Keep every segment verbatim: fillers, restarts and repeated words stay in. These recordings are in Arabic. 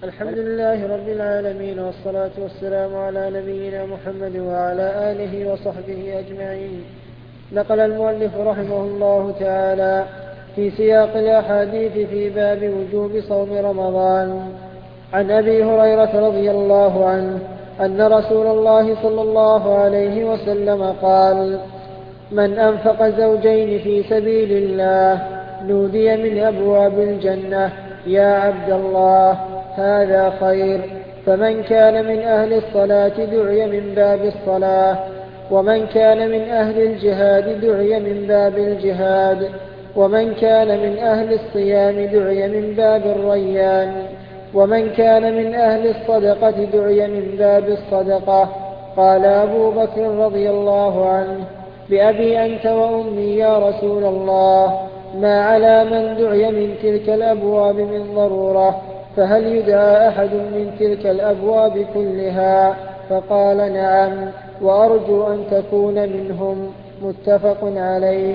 الحمد لله رب العالمين، والصلاة والسلام على نبينا محمد وعلى آله وصحبه أجمعين. نقل المؤلف رحمه الله تعالى في سياق الأحاديث في باب وجوب صوم رمضان عن أبي هريرة رضي الله عنه أن رسول الله صلى الله عليه وسلم قال: من أنفق زوجين في سبيل الله نودي من أبواب الجنة: يا عبد الله، هذا خير. فمن كان من أهل الصلاة دعي من باب الصلاة، ومن كان من أهل الجهاد دعي من باب الجهاد، ومن كان من أهل الصيام دعي من باب الريان، ومن كان من أهل الصدقة دعي من باب الصدقة. قال أبو بكر رضي الله عنه: بأبي أنت وأمي يا رسول الله، ما على من دعي من تلك الأبواب من ضرورة، فهل يدعى أحد من تلك الأبواب كلها؟ فقال: نعم، وأرجو أن تكون منهم. متفق عليه.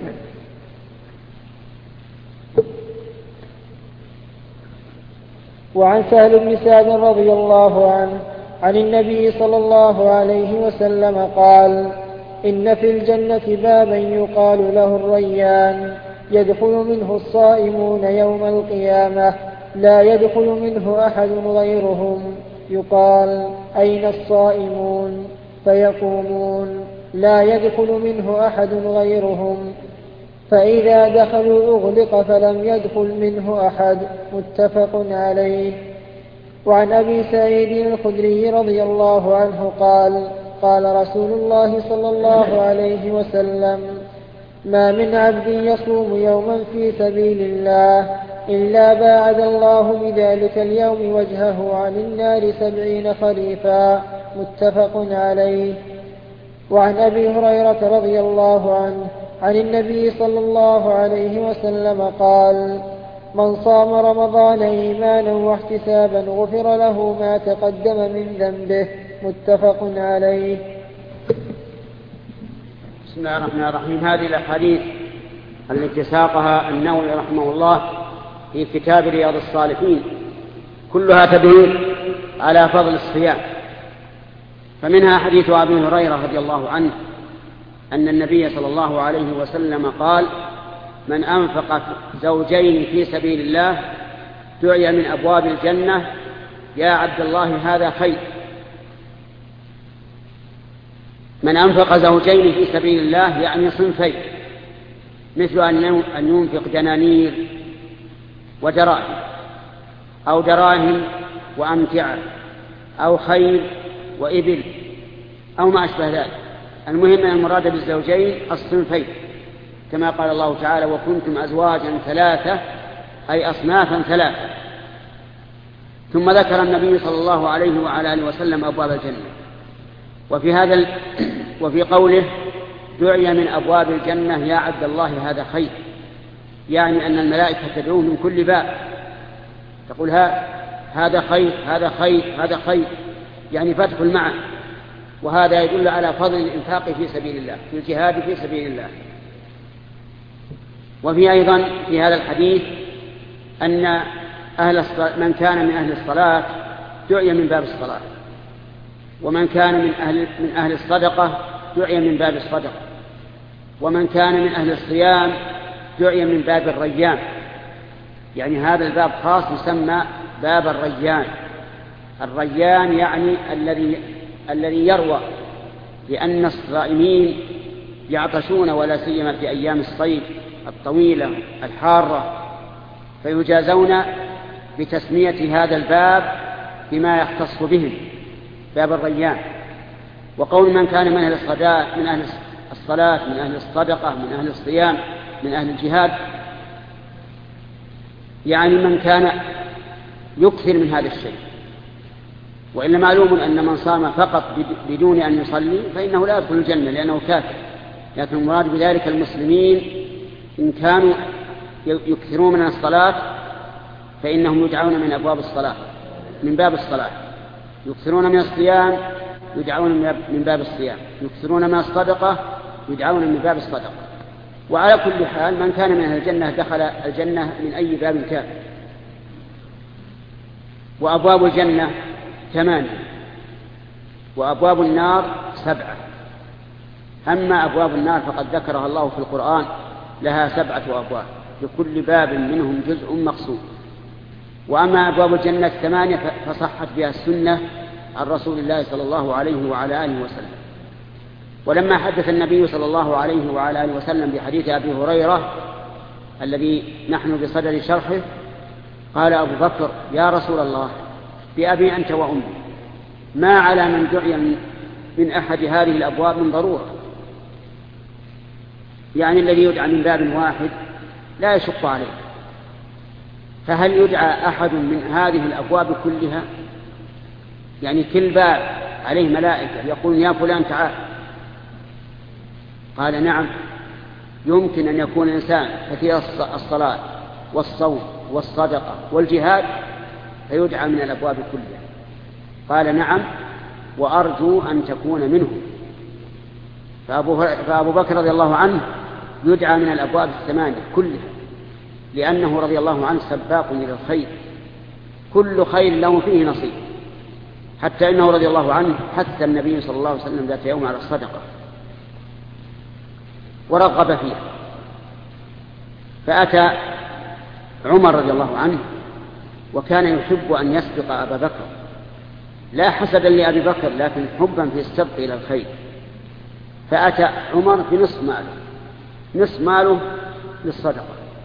وعن سهل بن سعد رضي الله عنه عن النبي صلى الله عليه وسلم قال: إن في الجنة بابا يقال له الريان، يدخل منه الصائمون يوم القيامة، لا يدخل منه أحد غيرهم. يقال: أين الصائمون؟ فيقومون: لا يدخل منه أحد غيرهم. فإذا دخلوا أغلق فلم يدخل منه أحد. متفق عليه. وعن أبي سعيد الخدري رضي الله عنه قال: قال رسول الله صلى الله عليه وسلم: ما من عبد يصوم يوما في سبيل الله إلا باعد الله بذلك اليوم وجهه عن النار سبعين خريفا. متفق عليه. وعن أبي هريرة رضي الله عنه عن النبي صلى الله عليه وسلم قال: من صام رمضان إيمانا واحتسابا غفر له ما تقدم من ذنبه. متفق عليه. بسم الله الرحمن الرحيم. هذه الأحاديث التي ساقها النووي رحمه الله في كتاب رياض الصالحين كلها تدل على فضل الصيام، فمنها حديث أبي هريرة رضي الله عنه أن النبي صلى الله عليه وسلم قال: من أنفق زوجين في سبيل الله دعي من أبواب الجنة: يا عبد الله، هذا خير. من أنفق زوجين في سبيل الله يعني صنفين، مثل أن ينفق دنانير ودراهم، أو دراهم وأمتعة، أو خيل وإبل، أو ما أشبه ذلك. المهم أن المراد بالزوجين الصنفين، كما قال الله تعالى: وكنتم أزواجا ثلاثة، أي أصنافا ثلاثة. ثم ذكر النبي صلى الله عليه وعلى آله وسلم أبواب الجنة. وفي هذا ال... وفي قوله: دعي من أبواب الجنة: يا عبد الله، هذا خير، يعني أن الملائكة تدعوه من كل باب، تقول: هذا خير، هذا خير، هذا خير، يعني فادخل معه. وهذا يدل على فضل الإنفاق في سبيل الله، في الجهاد في سبيل الله. وفي أيضا في هذا الحديث أن أهل الصلاة من كان من أهل الصلاة دعي من باب الصلاة، ومن كان من أهل, من أهل الصدقة دعي من باب الصدقة، ومن كان من أهل الصيام دعي من باب الريان. يعني هذا الباب خاص يسمى باب الريان. الريان يعني الذي الذي يروى، لأن الصائمين يعطشون، ولا سيما في أيام الصيف الطويلة الحارة، فيجازون بتسمية هذا الباب بما يختص بهم، باب الريان. وقول من كان من أهل الصلاة من أهل الصلاة من أهل الصدقة من أهل الصيام من أهل الجهاد، يعني من كان يكثر من هذا الشيء. وإلا معلوم أن من صام فقط بدون أن يصلي فإنه لا يدخل الجنة لأنه كافر. لكن المراد بذلك المسلمين إن كانوا يكثرون من الصلاة فإنهم يدعون من أبواب الصلاة، من باب الصلاة. يكثرون من الصيام يدعون من باب الصيام، يكثرون من الصدقة يدعون من باب الصدقة. وعلى كل حال من كان من أهل الجنة دخل الجنة من أي باب كان. وأبواب الجنة ثمانية وأبواب النار سبعة. أما أبواب النار فقد ذكرها الله في القرآن لها سبعة أبواب لكل باب منهم جزء مقسوم. وأما أبواب الجنة الثمانية فصحت بها السنة عن رسول الله صلى الله عليه وعلى آله وسلم. ولما حدث النبي صلى الله عليه وعلى آله وسلم بحديث أبي هريرة الذي نحن بصدد شرحه قال أبو بكر: يا رسول الله، بأبي أنت وأمي، ما على من دعي من أحد هذه الأبواب من ضرورة. يعني الذي يدعى من باب واحد لا يشق عليه، فهل يدعى أحد من هذه الأبواب كلها؟ يعني كل باب عليه ملائكة يقول: يا فلان تعال. قال: نعم، يمكن أن يكون إنسان كثير الصلاة والصوم والصدقة والجهاد فيدعى من الأبواب كلها. قال: نعم، وأرجو أن تكون منهم. فأبو, فأبو بكر رضي الله عنه يدعى من الأبواب الثمانية كلها، لأنه رضي الله عنه سباق إلى الخير، كل خير له فيه نصيب، حتى إنه رضي الله عنه حث النبي صلى الله عليه وسلم ذات يوم على الصدقة ورغب فيها. فأتى عمر رضي الله عنه وكان يحب أن يسبق أبا بكر، لا حسدا لأبي بكر لكن حبا في السبق إلى الخير. فأتى عمر بنصف ماله، نصف ماله للصدقة.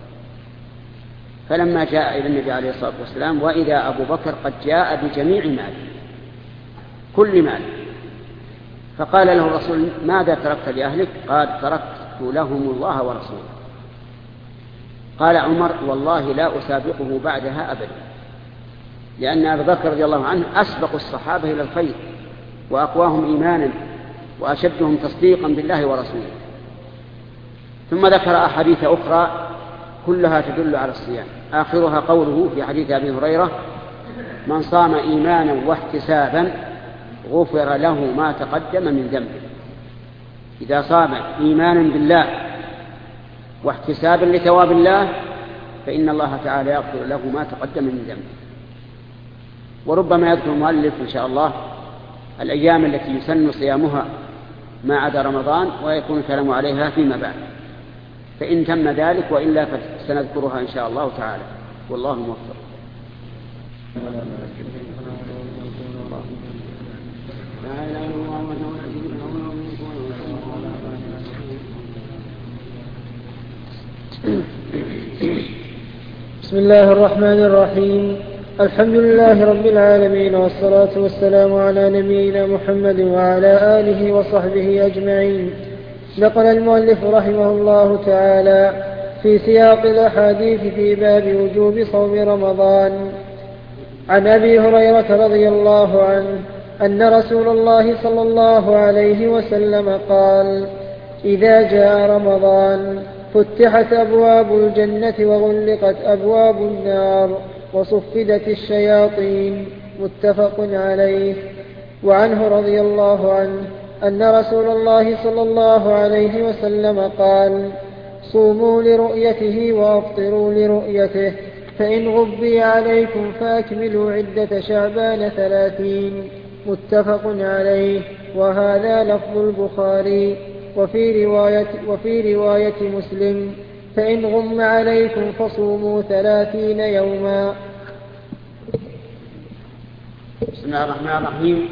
فلما جاء إلى النبي عليه الصلاة والسلام وإذا أبو بكر قد جاء بجميع ماله، كل ماله. فقال له الرسول: ماذا تركت لأهلك؟ قال: تركت لهم الله ورسوله. قال عمر: والله لا أسابقه بعدها أبدا، لأن أبا بكر رضي الله عنه أسبق الصحابة إلى الخير وأقواهم إيمانا وأشدهم تصديقا بالله ورسوله. ثم ذكر أحاديث أخرى كلها تدل على الصيام، آخرها قوله في حديث أبي هريرة: من صام إيمانا واحتسابا غفر له ما تقدم من ذنبه. إذا صام إيمانا بالله واحتسابا لثواب الله فإن الله تعالى يغفر له ما تقدم من ذنبه. وربما يذكر المؤلف إن شاء الله الأيام التي يسن صيامها ما عدا رمضان، ويكون الكلام عليها فيما بعد، فإن تم ذلك، وإلا فسنذكرها إن شاء الله تعالى، والله موفق. بسم الله الرحمن الرحيم. الحمد لله رب العالمين، والصلاة والسلام على نبينا محمد وعلى آله وصحبه أجمعين. نقل المؤلف رحمه الله تعالى في سياق الأحاديث في باب وجوب صوم رمضان عن أبي هريرة رضي الله عنه أن رسول الله صلى الله عليه وسلم قال: إذا جاء رمضان فتحت أبواب الجنة وغلقت أبواب النار وصفدت الشياطين. متفق عليه. وعنه رضي الله عنه أن رسول الله صلى الله عليه وسلم قال: صوموا لرؤيته وأفطروا لرؤيته، فإن غبي عليكم فأكملوا عدة شعبان ثلاثين. متفق عليه. وهذا لفظ البخاري. وفي رواية, وفي رواية مسلم: فإن غم عليكم فصوموا ثلاثين يوما. بسم الله الرحمن الرحيم.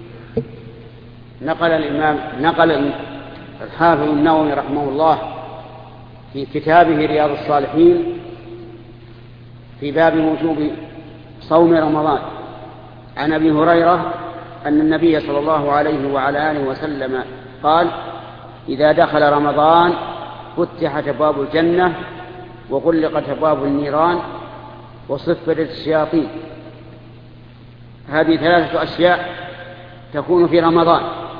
نقل الإمام نقل الحافظ النووي رحمه الله في كتابه رياض الصالحين في باب وجوب صوم رمضان عن أبي هريرة أن النبي صلى الله عليه وعلى آله وسلم قال: إذا دخل رمضان فتحت أبواب الجنة وغلقت أبواب النيران وصفدت الشياطين. هذه ثلاثة أشياء تكون في رمضان: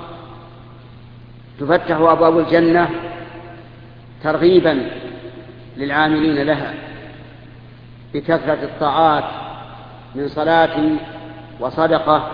تفتح أبواب الجنة ترغيبا للعاملين لها بكثرة الطاعات من صلاة وصدقة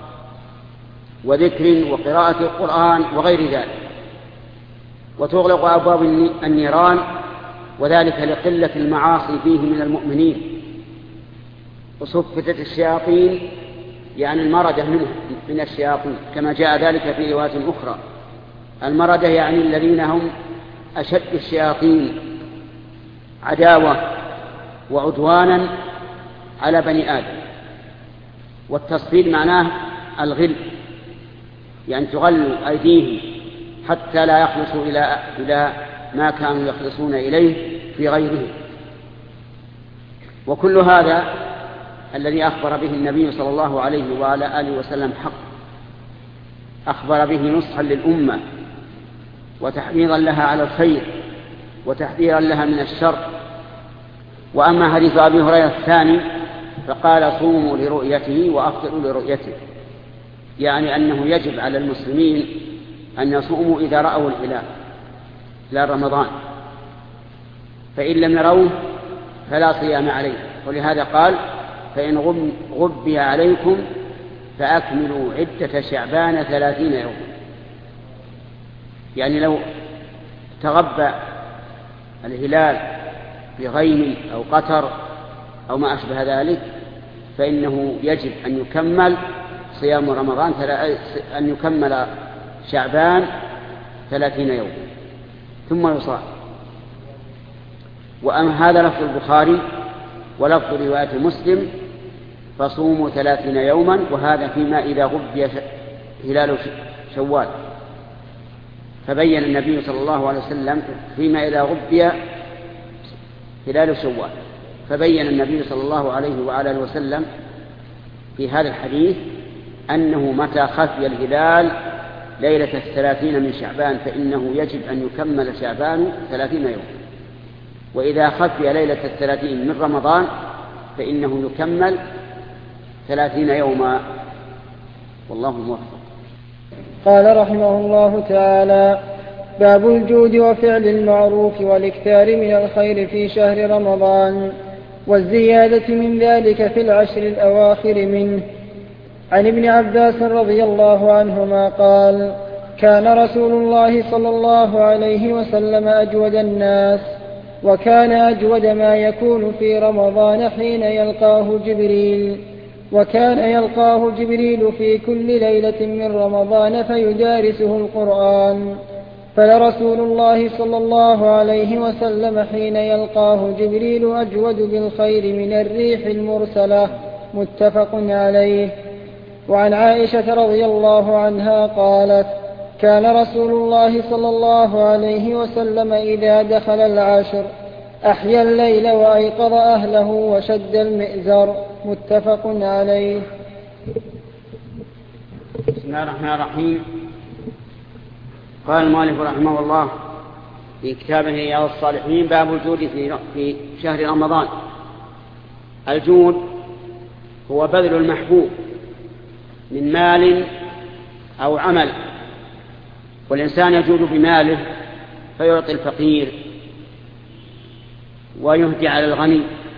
وذكر وقراءة القرآن وغير ذلك. وتغلق أبواب النيران، وذلك لقلة المعاصي فيه من المؤمنين، وصفتت الشياطين يعني المردة منه من الشياطين، كما جاء ذلك في رواية أخرى. المردة يعني الذين هم أشد الشياطين عداوة وعدوانا على بني آدم. والتصفيد معناه الغل، يعني تغل أيديهم حتى لا يخلصوا إلى إلى ما كانوا يخلصون إليه في غيره. وكل هذا الذي أخبر به النبي صلى الله عليه وعلى آله وسلم حق، أخبر به نصحا للأمة وتحريضا لها على الخير وتحذيرا لها من الشر. وأما حديث أبي هريرة الثاني فقال صوموا لرؤيته وأفطروا لرؤيته، يعني أنه يجب على المسلمين أن يصوموا إذا رأوا الهلال لا رمضان، فإن لم يروه فلا صيام عليه. ولهذا قال فإن غبي عليكم فأكملوا عدة شعبان ثلاثين يوم، يعني لو تغبى الهلال بغيم أو قطر أو ما أشبه ذلك فإنه يجب أن يكمل صيام رمضان أن يكمل شعبان ثلاثين يوم ثم يصام. وأما هذا لفظ البخاري، ولفظ رواية مسلم فصوموا ثلاثين يوما، وهذا فيما إذا غبي هلال شوال. فبين النبي صلى الله عليه وسلم فيما إذا غبي هلال شوال، فبين النبي صلى الله عليه وعلى آله وسلم في هذا الحديث أنه متى خفي الهلال ليلة الثلاثين من شعبان فإنه يجب أن يكمل شعبان ثلاثين يوم، وإذا خفي ليلة الثلاثين من رمضان فإنه يكمل ثلاثين يوما، والله موفق. قال رحمه الله تعالى: باب الجود وفعل المعروف والإكثار من الخير في شهر رمضان والزيادة من ذلك في العشر الأواخر منه. عن ابن عباس رضي الله عنهما قال: كان رسول الله صلى الله عليه وسلم أجود الناس، وكان أجود ما يكون في رمضان حين يلقاه جبريل، وكان يلقاه جبريل في كل ليلة من رمضان فيدارسه القرآن، فلرسول الله صلى الله عليه وسلم حين يلقاه جبريل أجود بالخير من الريح المرسلة، متفق عليه. وعن عائشة رضي الله عنها قالت: كان رسول الله صلى الله عليه وسلم إذا دخل العشر أحيا الليل وأيقظ أهله وشد المئزر، متفق عليه. بسم الله الرحمن الرحيم. قال المؤلف رحمه الله في كتابه رياض الصالحين: باب الجود في شهر رمضان. الجود هو بذل المحبوب من مال أو عمل، والإنسان يجود بماله فيعطي الفقير ويهدي على الغني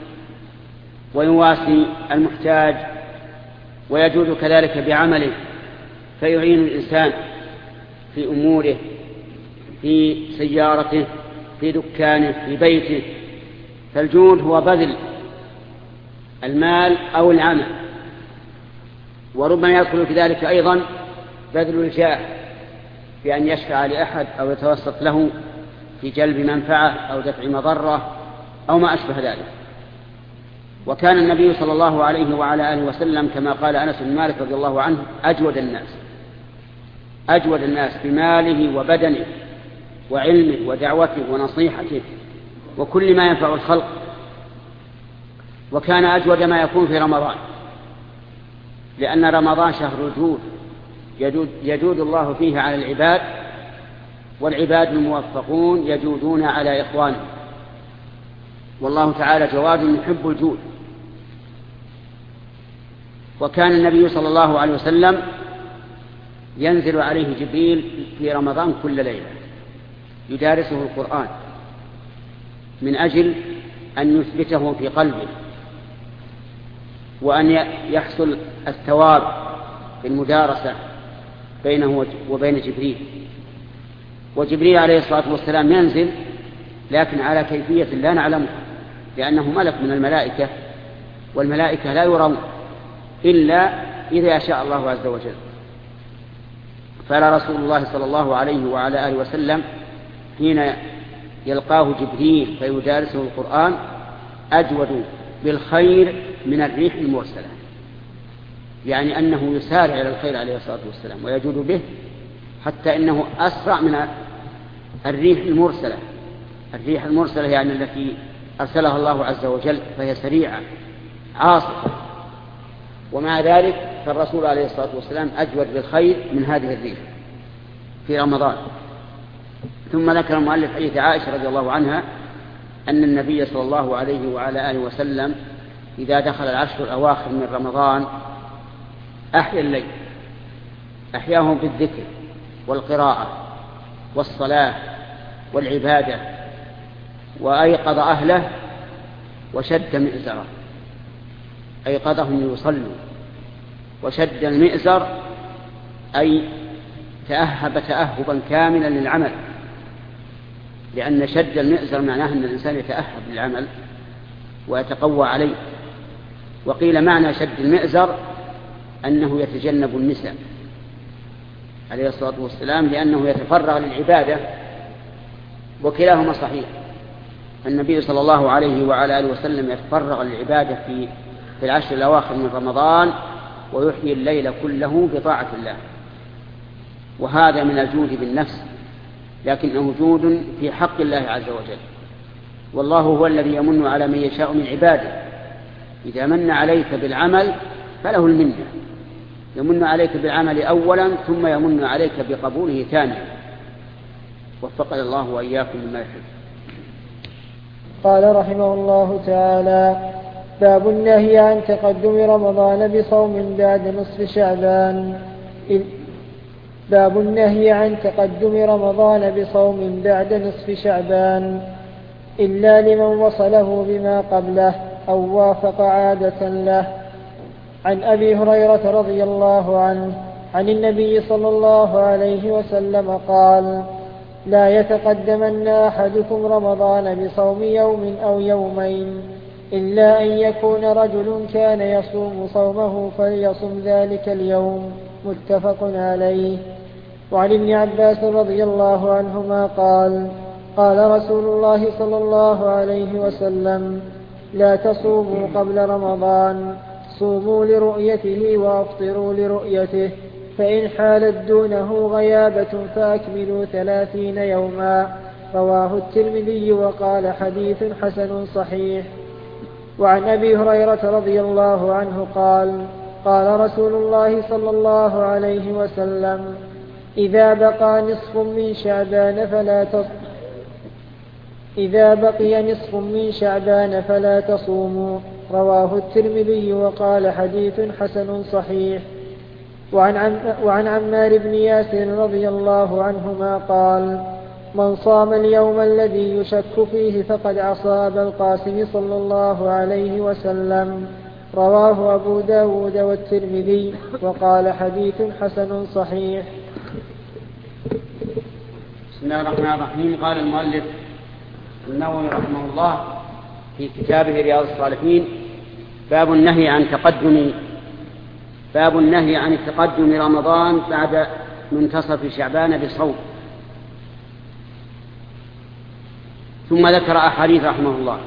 ويواسي المحتاج، ويجود كذلك بعمله فيعين الإنسان في أموره، في سيارته، في دكانه، في بيته. فالجود هو بذل المال أو العمل، وربما يدخل في ذلك أيضا بذل الجاه بأن يشفع لأحد أو يتوسط له في جلب منفعة أو دفع مضرة أو ما أشبه ذلك. وكان النبي صلى الله عليه وعلى آله وسلم كما قال أنس بن مالك رضي الله عنه أجود الناس أجود الناس بماله وبدنه وعلمه ودعوته ونصيحته وكل ما ينفع الخلق. وكان أجود ما يكون في رمضان، لأن رمضان شهر الجود، يجود, يجود الله فيه على العباد، والعباد الموفقون يجودون على إخوانهم، والله تعالى جواد يحب الجود. وكان النبي صلى الله عليه وسلم ينزل عليه جبريل في رمضان كل ليلة يدارسه القرآن من أجل أن يثبته في قلبه، وأن يحصل الثواب في المدارسة بينه وبين جبريل. وجبريل عليه الصلاة والسلام ينزل لكن على كيفية لا نعلمها، لأنه ملك من الملائكة والملائكة لا يرون إلا إذا شاء الله عز وجل. فلا رسول الله صلى الله عليه وعلى آله وسلم حين يلقاه جبريل فيدارسه القرآن أجود بالخير من الريح المرسلة، يعني أنه يسارع إلى الخير عليه الصلاة والسلام ويجود به، حتى إنه أسرع من الريح المرسلة. الريح المرسلة يعني التي أرسلها الله عز وجل، فهي سريعة عاصفة، ومع ذلك فالرسول عليه الصلاة والسلام أجود بالخير من هذه الريح في رمضان. ثم ذكر المؤلف حديث عائشة رضي الله عنها أن النبي صلى الله عليه وعلى آله وسلم إذا دخل العشر الأواخر من رمضان أحيا الليل، أحياه بالذكر والقراءة والصلاة والعبادة، وأيقظ أهله وشد مئزره، أيقظهم يصلوا، وشد المئزر أي تأهب تأهبا كاملا للعمل، لأن شد المئزر معناه أن الإنسان يتأهب للعمل ويتقوى عليه. وقيل معنى شد المئزر أنه يتجنب النساء عليه الصلاة والسلام، لأنه يتفرغ للعبادة، وكلاهما صحيح. النبي صلى الله عليه وعلى آله وسلم يتفرغ للعبادة في في العشر الأواخر من رمضان، ويحيي الليل كله بطاعة الله، وهذا من الجود بالنفس، لكنه جود في حق الله عز وجل. والله هو الذي يمن على من يشاء من عباده، إذا من عليك بالعمل فله المنة، يمن عليك بالعمل أولا ثم يمن عليك بقبوله ثانيا. وفقنا الله وإياكم مما يحب. قال رحمه الله تعالى: باب النهي عن تقدم رمضان بصوم بعد نصف شعبان. باب النهي عن تقدم رمضان بصوم بعد نصف شعبان إلا لمن وصله بما قبله أو وافق عادة له. عن أبي هريرة رضي الله عنه عن النبي صلى الله عليه وسلم قال: لا يتقدمن أحدكم رمضان بصوم يوم أو يومين إلا أن يكون رجل كان يصوم صومه فليصم ذلك اليوم. متفق عليه. وعن ابن عباس رضي الله عنهما قال: قال رسول الله صلى الله عليه وسلم: لا تصوموا قبل رمضان، صوموا لرؤيته وأفطروا لرؤيته، فإن حالت دونه غيابة فأكملوا ثلاثين يوما. رواه الترمذي وقال: حديث حسن صحيح. وعن أبي هريرة رضي الله عنه قال: قال رسول الله صلى الله عليه وسلم: إذا بقى نصف من شعبان فلا تص... إذا بقي نصف من شعبان فلا تصوموا. رواه الترمذي وقال: حديث حسن صحيح. وعن, عم... وعن عمار بن ياسر رضي الله عنهما قال: من صام اليوم الذي يشك فيه فقد عصى أبا القاسم صلى الله عليه وسلم. رواه أبو داود والترمذي وقال: حديث حسن صحيح. بسم الله الرحمن الرحيم. قال المؤلف النووي رحمه الله في كتابه رياض الصالحين: باب النهي عن تقدم باب النهي عن تقدم رمضان بعد منتصف شعبان بصوم. ثم ذكر أحاديث رحمه الله،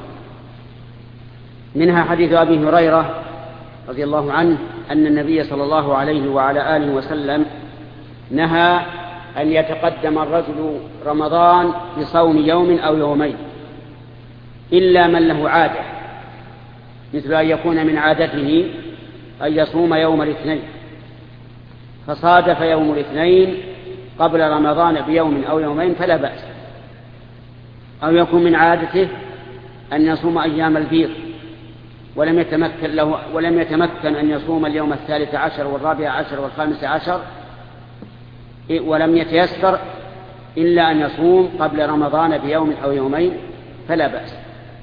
منها حديث أبي هريرة رضي الله عنه أن النبي صلى الله عليه وعلى آله وسلم نهى أن يتقدم الرجل رمضان بصوم يوم أو يومين إلا من له عادة، مثل أن يكون من عادته أن يصوم يوم الاثنين فصادف يوم الاثنين قبل رمضان بيوم أو يومين فلا بأس، أو يكون من عادته أن يصوم أيام البيض ولم يتمكن له ولم يتمكن أن يصوم اليوم الثالث عشر والرابع عشر والخامس عشر، ولم يتيسر إلا أن يصوم قبل رمضان بيوم أو يومين فلا بأس.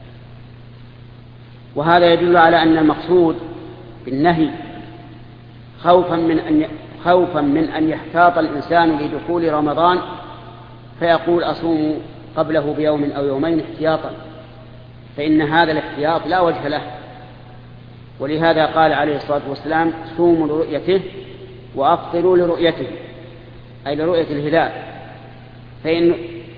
وهذا يدل على أن المقصود بالنهي خوفا من أن خوفا من أن يحتاط الإنسان لدخول رمضان فيقول أصوم قبله بيوم أو يومين احتياطا، فإن هذا الاحتياط لا وجه له، ولهذا قال عليه الصلاة والسلام صوموا لرؤيته وأفطروا لرؤيته، أي لرؤية الهلال، فإن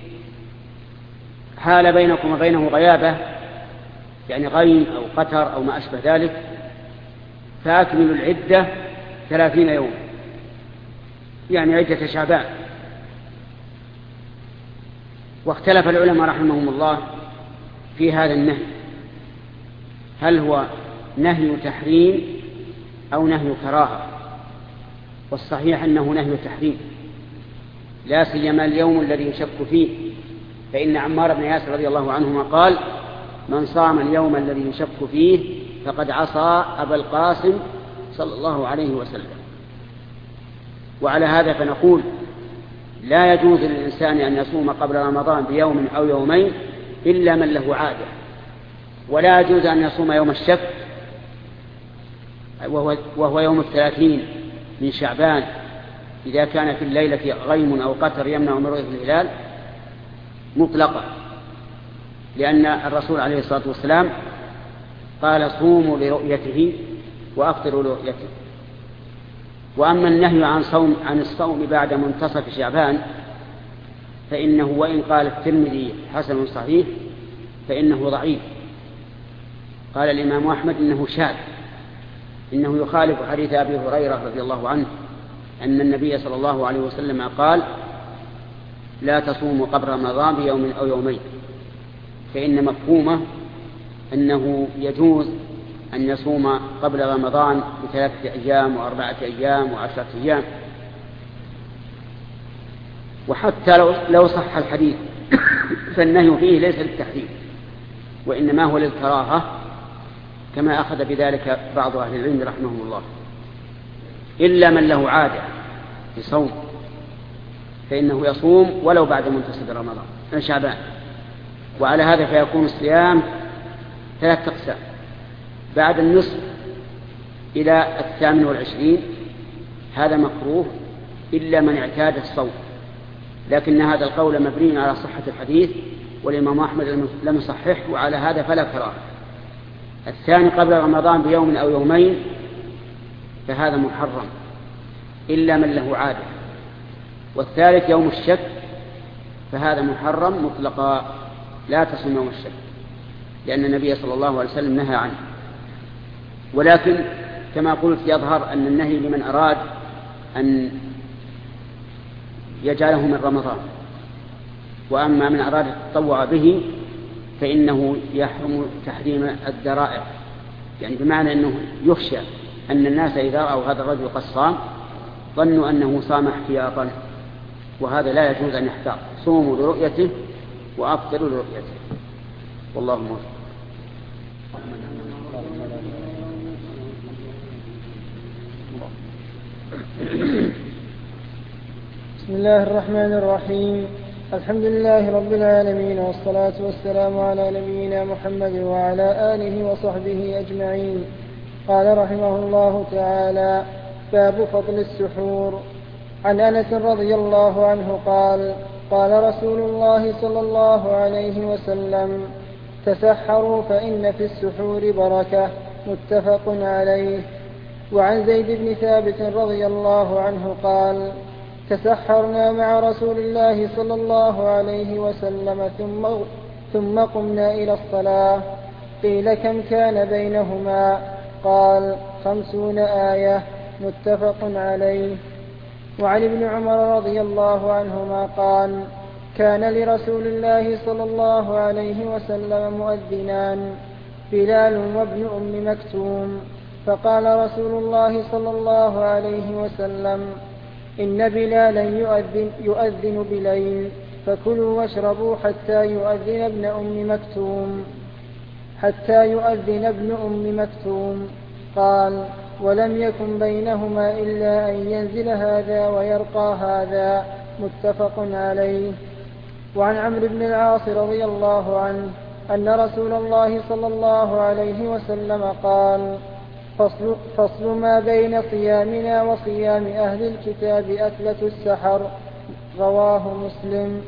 حال بينكم وبينه غيابة يعني غيم أو قتر أو ما أشبه ذلك فأكملوا العدة ثلاثين يوم، يعني عدة شعبان. واختلف العلماء رحمهم الله في هذا النهي، هل هو نهي تحريم أو نهي كراهة؟ والصحيح أنه نهي تحريم، لا سيما اليوم الذي يشك فيه، فإن عمار بن ياسر رضي الله عنهما قال: من صام اليوم الذي يشك فيه فقد عصى أبا القاسم صلى الله عليه وسلم. وعلى هذا فنقول لا يجوز للإنسان أن يصوم قبل رمضان بيوم أو يومين إلا من له عادة، ولا يجوز أن يصوم يوم الشك وهو, وهو يوم الثلاثين من شعبان إذا كان في الليلة غيم أو قتر يمنع من رؤية الهلال مطلقا، لأن الرسول عليه الصلاة والسلام قال: صوموا لرؤيته وأفطروا لرؤيته. وأما النهي عن صوم عن الصوم بعد منتصف شعبان فإنه وإن قال الترمذي حسن صحيح فإنه ضعيف. قال الإمام أحمد إنه شاذ، إنه يخالف حديث أبي هريرة رضي الله عنه أن النبي صلى الله عليه وسلم قال: لا تصوموا قبل رمضان بيوم أو يومين، فإن مفهومه أنه يجوز أن يصوم قبل رمضان بثلاثة أيام وأربعة أيام وعشرة أيام. وحتى لو, لو صح الحديث فالنهي فيه ليس للتحريم وإنما هو للكراهة، كما أخذ بذلك بعض أهل العلم رحمه الله، إلا من له عادة بصوم فإنه يصوم ولو بعد منتصف رمضان شعبان. وعلى هذا فيكون الصيام ثلاث أقسام: بعد النصف إلى الثامن والعشرين هذا مكروه إلا من اعتاد الصوم، لكن هذا القول مبني على صحة الحديث والإمام أحمد لم يصححه، وعلى هذا فلا كراهة. الثاني قبل رمضان بيوم أو يومين فهذا محرم إلا من له عادة. والثالث يوم الشك فهذا محرم مطلقا، لا تصوم يوم الشك، لأن النبي صلى الله عليه وسلم نهى عنه. ولكن كما قلت يظهر أن النهي لمن أراد أن يجعله من رمضان، وأما من أراد التطوع به فإنه يحرم تحريم الذرائع، يعني بمعنى أنه يخشى أن الناس إذا رأوا هذا الرجل قد صام ظنوا أنه صام احتياطا، وهذا لا يجوز أن يحتاط. صوموا لرؤيته وأفطروا لرؤيته، والله موفق. بسم الله الرحمن الرحيم. الحمد لله رب العالمين، والصلاة والسلام على نبينا محمد وعلى آله وصحبه أجمعين. قال رحمه الله تعالى: باب فضل السحور. عن أنس رضي الله عنه قال: قال رسول الله صلى الله عليه وسلم: تسحروا فإن في السحور بركة. متفق عليه. وعن زيد بن ثابت رضي الله عنه قال: تسحرنا مع رسول الله صلى الله عليه وسلم ثم, ثم قمنا إلى الصلاة. قيل: كم كان بينهما؟ قال: خمسون آية. متفق عليه. وعن ابن عمر رضي الله عنهما قال: كان لرسول الله صلى الله عليه وسلم مؤذنان، بلال وابن أم مكتوم. فقال رسول الله صلى الله عليه وسلم: إن بلالا يؤذن, يؤذن بليل، فكلوا واشربوا حتى يؤذن ابن أم مكتوم حتى يؤذن ابن أم مكتوم. قال: ولم يكن بينهما إلا أن ينزل هذا ويرقى هذا. متفق عليه. وعن عمرو بن العاص رضي الله عنه أن رسول الله صلى الله عليه وسلم قال: فصل, فصل ما بين صيامنا وصيام أهل الكتاب أكلة السحر. رواه مسلم.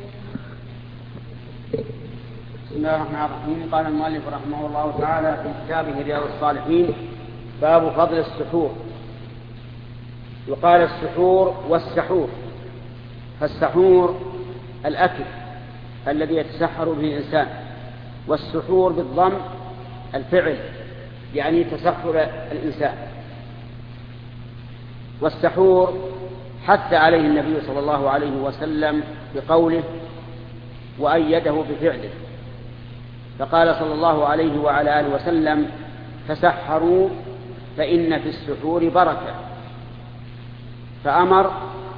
بسم الله الرحمن الرحيم. قال المؤلف رحمه الله تعالى في كتابه رياض الصالحين: باب فضل السحور. يقال السحور والسحور. فالسحور الأكل الذي يتسحر به الإنسان، والسحور بالضم الفعل يعني تسحر الإنسان. والسحور حث عليه النبي صلى الله عليه وسلم بقوله وأيده بفعله، فقال صلى الله عليه وعلى آله وسلم تسحروا فإن في السحور بركة، فأمر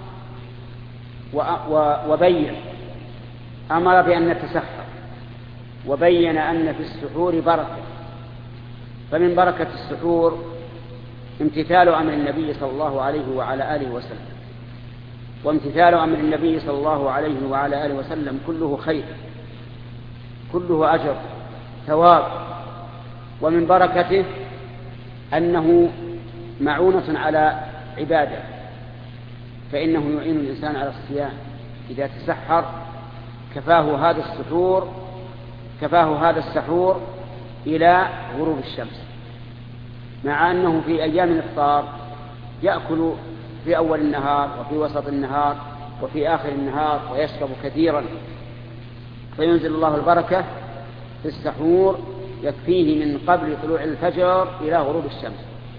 وبين، أمر بأن نتسحر وبين أن في السحور بركة. فمن بركة السحور امتثال أمر النبي صلى الله عليه وعلى آله وسلم، وامتثال أمر النبي صلى الله عليه وعلى آله وسلم كله خير، كله أجر ثواب. ومن بركته أنه معونة على عباده، فإنه يعين الإنسان على الصيام إذا تسحر، كفاه هذا السحور كفاه هذا السحور إلى غروب الشمس، مع أنه في أيام الإفطار يأكل في أول النهار وفي وسط النهار وفي آخر النهار ويشرب كثيرا، فينزل الله البركة في السحور يكفيه من قبل طلوع الفجر إلى غروب الشمس.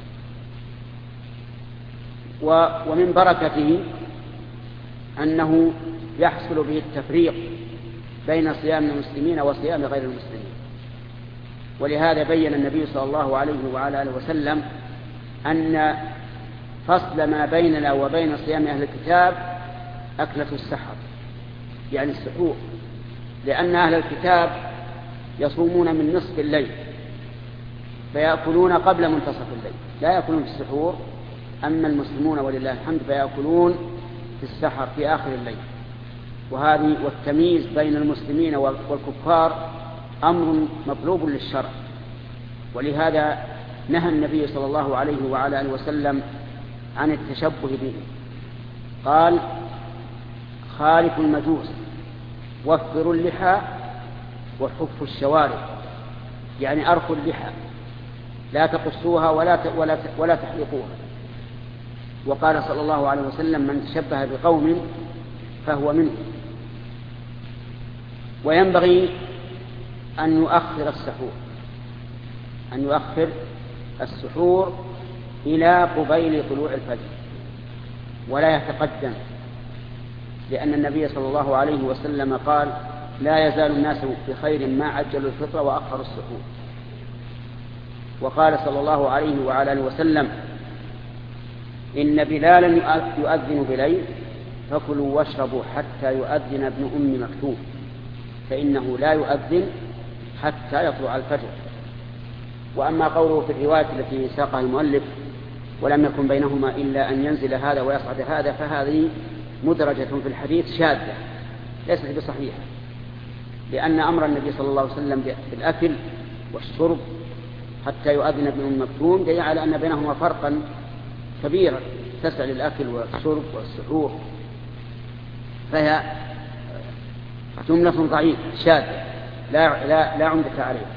ومن بركته أنه يحصل به التفريق بين صيام المسلمين وصيام غير المسلمين. ولهذا بين النبي صلى الله عليه وعلى آله وسلم أن فصل ما بيننا وبين صيام أهل الكتاب أكلة السحر، يعني السحور، لأن أهل الكتاب يصومون من نصف الليل فيأكلون قبل منتصف الليل، لا يأكلون في السحور. أما المسلمون ولله الحمد فيأكلون في السحر في آخر الليل. وهذه والتمييز بين المسلمين والكفار أمر مطلوب للشرع، ولهذا نهى النبي صلى الله عليه وعلى آله وسلم عن التشبه به. قال خالفوا المجوس وفروا اللحى وحفوا الشوارب، يعني أرخوا اللحى لا تقصوها ولا ولا ولا تحلقوها. وقال صلى الله عليه وسلم من تشبه بقوم فهو منهم. وينبغي أن يؤخر السحور أن يؤخر السحور إلى قبيل طلوع الفجر ولا يتقدم، لأن النبي صلى الله عليه وسلم قال لا يزال الناس بخير ما عجلوا الفطر وأخروا السحور. وقال صلى الله عليه وعلى آله وسلم إن بلالا يؤذن بليل فكلوا واشربوا حتى يؤذن ابن أم مكتوم فإنه لا يؤذن حتى يطلع الفجر. وأما قوله في الرواية التي ساقها المؤلف ولم يكن بينهما إلا أن ينزل هذا ويصعد هذا، فهذه مدرجة في الحديث شاذة ليست بصحيحة، لأن أمر النبي صلى الله عليه وسلم بالأكل والشرب حتى يؤذن ابن أم مكتوم دليل على أن بينهما فرقا كبيرا تسع للأكل والشرب والسحور، فهي جملة ضعيفة شاذة لا, لا, لا عمدة عليه.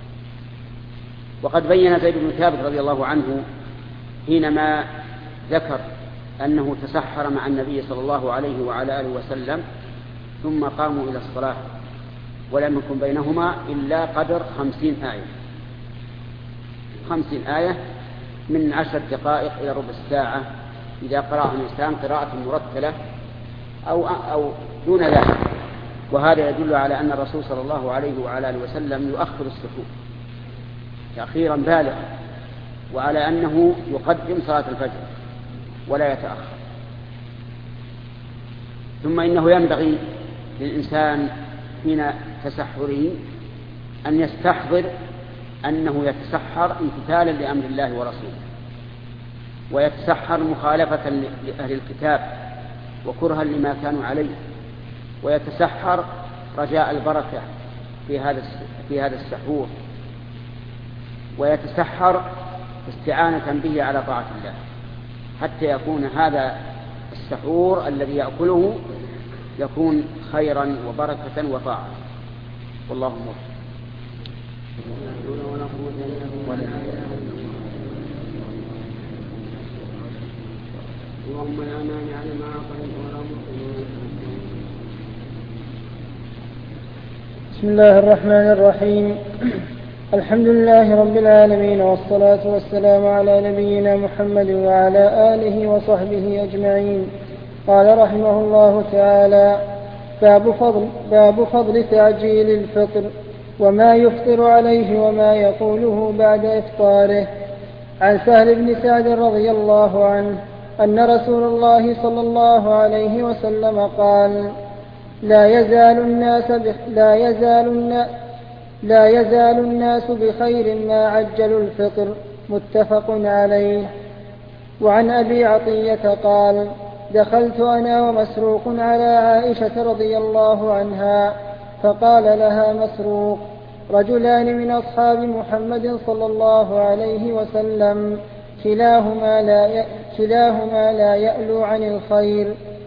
وقد بين زيد بن ثابت رضي الله عنه حينما ذكر أنه تسحر مع النبي صلى الله عليه وعلى آله وسلم ثم قاموا إلى الصلاة ولم يكن بينهما إلا قدر خمسين آية خمسين آية من عشر دقائق إلى ربع الساعة إذا قرأ الإنسان قراءة مرتلة أو, أو دون ذلك. وهذا يدل على أن الرسول صلى الله عليه وعلى آله وسلم يؤخر السحور تأخيرا بالغا، وعلى أنه يقدم صلاة الفجر ولا يتأخر. ثم إنه ينبغي للإنسان حين تسحره أن يستحضر أنه يتسحر امتثالا لأمر الله ورسوله، ويتسحر مخالفة لأهل الكتاب وكرها لما كانوا عليه، ويتسحر رجاء البركة في هذا في هذا السحور، ويتسحر استعانة به على طاعة الله، حتى يكون هذا السحور الذي يأكله يكون خيرا وبركة وطاعة. والله موفق. اللهم لا مانع لما أعطيت ولا مؤمن. بسم الله الرحمن الرحيم. الحمد لله رب العالمين، والصلاة والسلام على نبينا محمد وعلى آله وصحبه أجمعين. قال رحمه الله تعالى: باب فضل, باب فضل تعجيل الفطر وما يفطر عليه وما يقوله بعد إفطاره. عن سهل بن سعد رضي الله عنه أن رسول الله صلى الله عليه وسلم قال: لا يزال الناس بخ... لا يزال الناس لا يزال الناس بخير ما عجلوا الفطر. متفق عليه. وعن أبي عطية قال: دخلت أنا ومسروق على عائشة رضي الله عنها، فقال لها مسروق: رجلان من أصحاب محمد صلى الله عليه وسلم كلاهما لا, ي... كلاهما لا يألو عن الخير،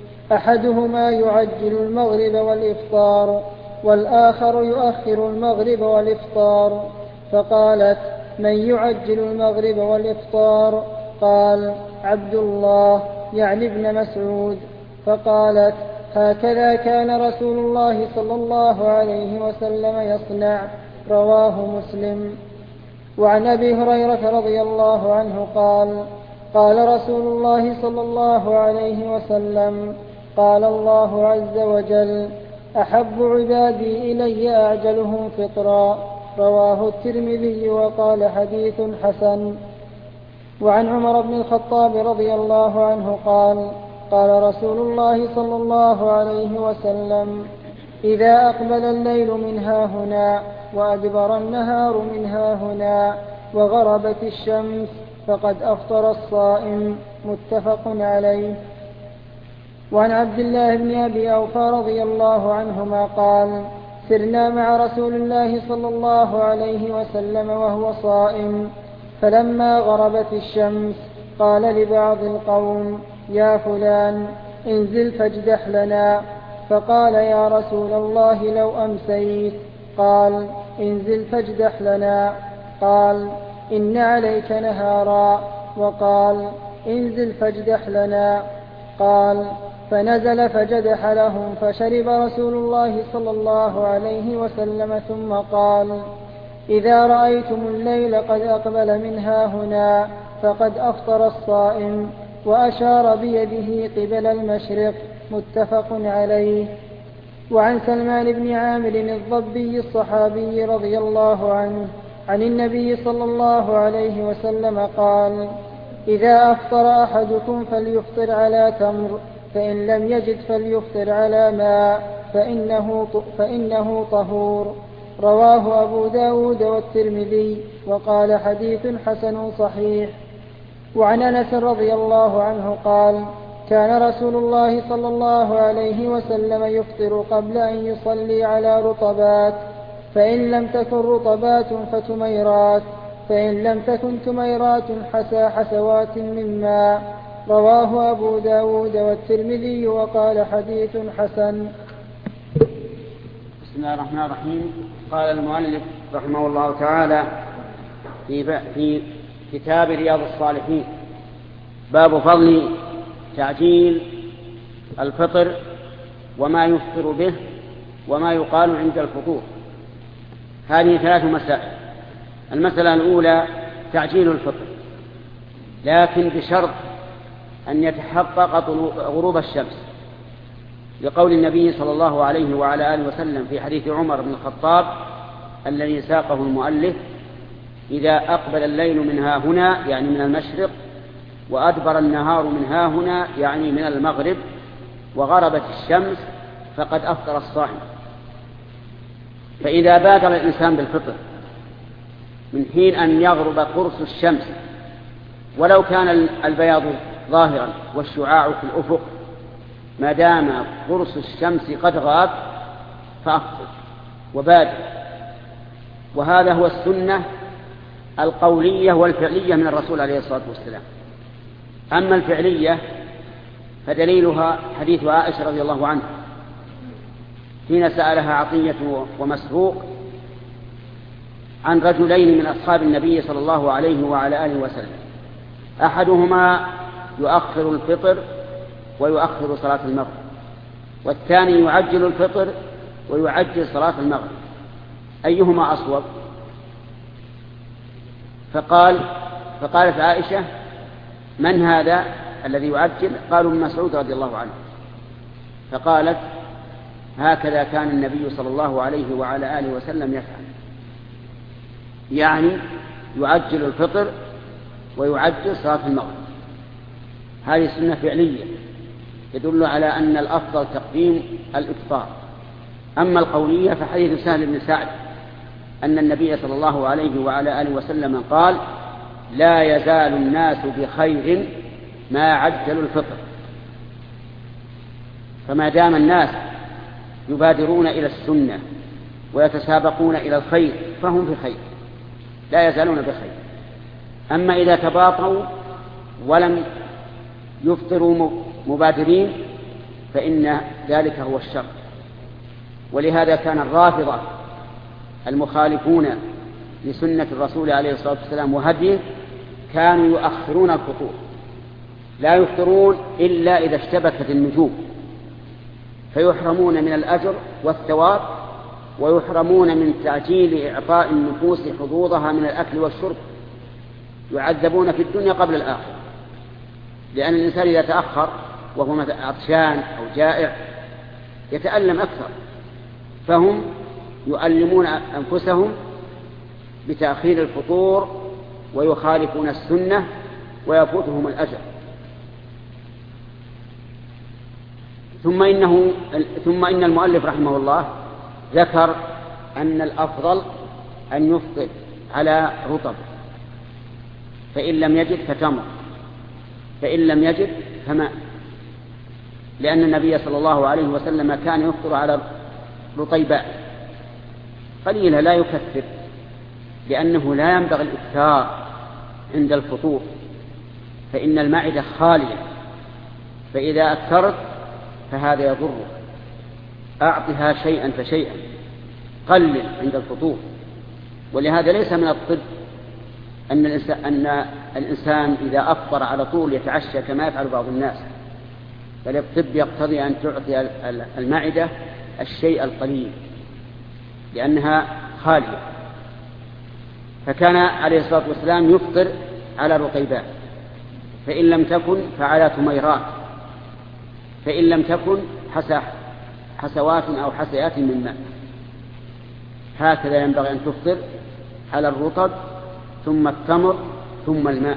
أحدهما يعجل المغرب والإفطار، والآخر يؤخر المغرب والإفطار. فقالت: من يعجل المغرب والإفطار؟ قال: عبد الله، يعني ابن مسعود. فقالت: هكذا كان رسول الله صلى الله عليه وسلم يصنع. رواه مسلم. وعن أبي هريرة رضي الله عنه قال: قال رسول الله صلى الله عليه وسلم: قال الله عز وجل: أحب عبادي إلي أعجلهم فطرا. رواه الترمذي وقال: حديث حسن. وعن عمر بن الخطاب رضي الله عنه قال: قال رسول الله صلى الله عليه وسلم: إذا أقبل الليل من هاهنا وأدبر النهار من هاهنا وغربت الشمس فقد أفطر الصائم. متفق عليه. وعن عبد الله بن أبي أوفى رضي الله عنهما قال: سرنا مع رسول الله صلى الله عليه وسلم وهو صائم، فلما غربت الشمس قال لبعض القوم: يا فلان، انزل فاجدح لنا. فقال: يا رسول الله، لو أمسيت. قال: انزل فاجدح لنا. قال: إن عليك نهارا. وقال: انزل فاجدح لنا. قال: فنزل فجدح لهم، فشرب رسول الله صلى الله عليه وسلم ثم قال: إذا رأيتم الليل قد أقبل من هاهنا فقد أفطر الصائم، وأشار بيده قبل المشرق. متفق عليه. وعن سلمان بن عامر الضبي الصحابي رضي الله عنه عن النبي صلى الله عليه وسلم قال: إذا أفطر أحدكم فليفطر على تمر، فإن لم يجد فليفطر على ماء، فإنه, فإنه طهور. رواه أبو داود والترمذي وقال: حديث حسن صحيح. وعن أنس رضي الله عنه قال: كان رسول الله صلى الله عليه وسلم يفطر قبل أن يصلي على رطبات، فإن لم تكن رطبات فتميرات، فإن لم تكن تميرات حسى حسوات من ماء. رواه أبو داود والترمذي وقال: حديث حسن. بسم الله الرحمن الرحيم. قال المؤلف رحمه الله تعالى في, في كتاب رياض الصالحين: باب فضل تعجيل الفطر وما يفطر به وما يقال عند الفطور. هذه ثلاث مسائل. المسألة الأولى تعجيل الفطر، لكن بشرط أن يتحقق غروب الشمس، لقول النبي صلى الله عليه وعلى آله وسلم في حديث عمر بن الخطاب الذي ساقه المؤلف: إذا أقبل الليل من ها هنا، يعني من المشرق، وأدبر النهار من ها هنا، يعني من المغرب، وغربت الشمس فقد أفطر الصائم. فإذا بادر الإنسان بالفطر من حين أن يغرب قرص الشمس، ولو كان البياض ظاهرا والشعاع في الأفق، ما دام قرص الشمس قد غاب فأفطر وبادر. وهذا هو السنة القولية والفعلية من الرسول عليه الصلاة والسلام. أما الفعلية فدليلها حديث عائشة رضي الله عنها حين سألها عطية ومسروق عن رجلين من أصحاب النبي صلى الله عليه وعلى آله وسلم، أحدهما يؤخر الفطر ويؤخر صلاة المغرب، والثاني يعجل الفطر ويعجل صلاة المغرب، أيهما أصوب؟ فقال فقالت عائشة: من هذا الذي يعجل؟ قالوا: ابن مسعود رضي الله عنه. فقالت: هكذا كان النبي صلى الله عليه وعلى آله وسلم يفعل، يعني يعجل الفطر ويعجل صلاة المغرب. هذه سنة فعلية يدل على أن الأفضل تقديم الإفطار. أما القولية فحديث سهل بن سعد أن النبي صلى الله عليه وعلى آله وسلم قال: لا يزال الناس بخير ما عجلوا الفطر. فما دام الناس يبادرون إلى السنة ويتسابقون إلى الخير فهم بخير، لا يزالون بخير. أما إذا تباطؤوا ولم يفطروا مبادرين فإن ذلك هو الشر. ولهذا كان الرافضة المخالفون لسنة الرسول عليه الصلاة والسلام وهديه كانوا يؤخرون الفطور، لا يفطرون إلا إذا اشتبكت النجوم، فيحرمون من الأجر والثواب، ويحرمون من تعجيل إعطاء النفوس حظوظها من الأكل والشرب، يعذبون في الدنيا قبل الآخرة. لأن الإنسان إذا تأخر وهو عطشان أو جائع يتألم أكثر، فهم يؤلمون أنفسهم بتأخير الفطور ويخالفون السنة ويفوتهم الأجر. ثم إنه ثم إن المؤلف رحمه الله ذكر أن الأفضل أن يفطر على رطب، فإن لم يجد فتمر، فإن لم يجد فماء، لأن النبي صلى الله عليه وسلم كان يفطر على رطيباء قليلة لا يكثر، لأنه لا ينبغي الإكثار عند الفطور، فإن المعدة خالية، فإذا أكثرت فهذا يضره. أعطها شيئا فشيئا، قلل عند الفطور. ولهذا ليس من الطب أن الإنسان, أن الإنسان إذا أفطر على طول يتعشى كما يفعل بعض الناس، بل الطب يقتضي أن تعطي المعدة الشيء القليل لأنها خالية. فكان عليه الصلاة والسلام يفطر على رطيبات، فإن لم تكن فعلى تميرات، فإن لم تكن حسوات أو حسيات من ماء. هكذا ينبغي أن تفطر على الرطب ثم التمر ثم الماء.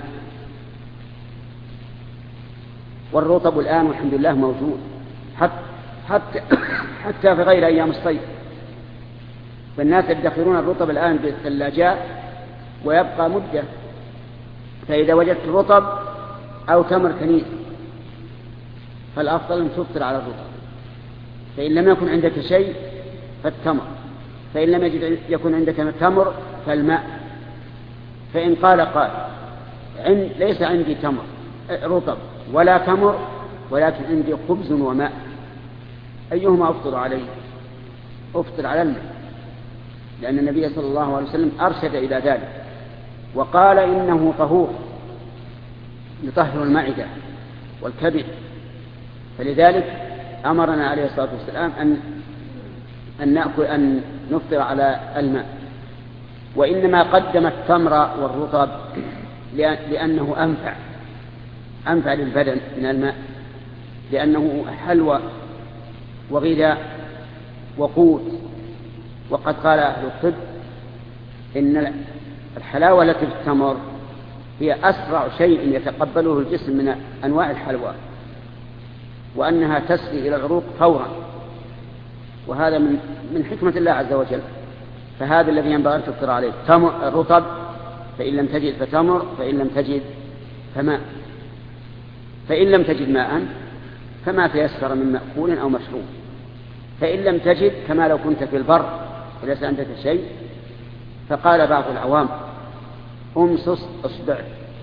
والرطب الآن والحمد لله موجود حتى, حتى, حتى في غير أيام الصيف، فالناس يدخرون الرطب الآن بالثلاجات ويبقى مدة. فإذا وجدت رطب أو تمر كنيس فالأفضل أن تفطر على الرطب، فإن لم يكن عندك شيء فالتمر، فإن لم يجد يكن عندك تمر فالماء. فإن قال قال عند ليس عندي تمر رطب ولا تمر ولكن عندي خبز وماء، أيهما أفطر عليه؟ أفطر على الماء، لأن النبي صلى الله عليه وسلم أرشد إلى ذلك وقال إنه طهور يطهر المعدة والكبد، فلذلك أمرنا عليه الصلاة والسلام أن أن نأكل أن نفطر على الماء. وإنما قدم التمر والرطب لأنه أنفع أنفع للبدن من الماء، لأنه حلوى وغذاء وقوت. وقد قال أهل الطب إن الحلاوة التي في التمر هي أسرع شيء يتقبله الجسم من أنواع الحلوى، وأنها تسري إلى العروق فورا، وهذا من من حكمة الله عز وجل. فهذا الذي ينبغي أن تفطر عليه تمر الرطب، فإن لم تجد فتمر، فإن لم تجد فماء، فإن لم تجد ماء فما تيسر من مأكول أو مشروب، فإن لم تجد كما لو كنت في البر وليس عندك شيء. فقال بعض العوام أمصص أصبع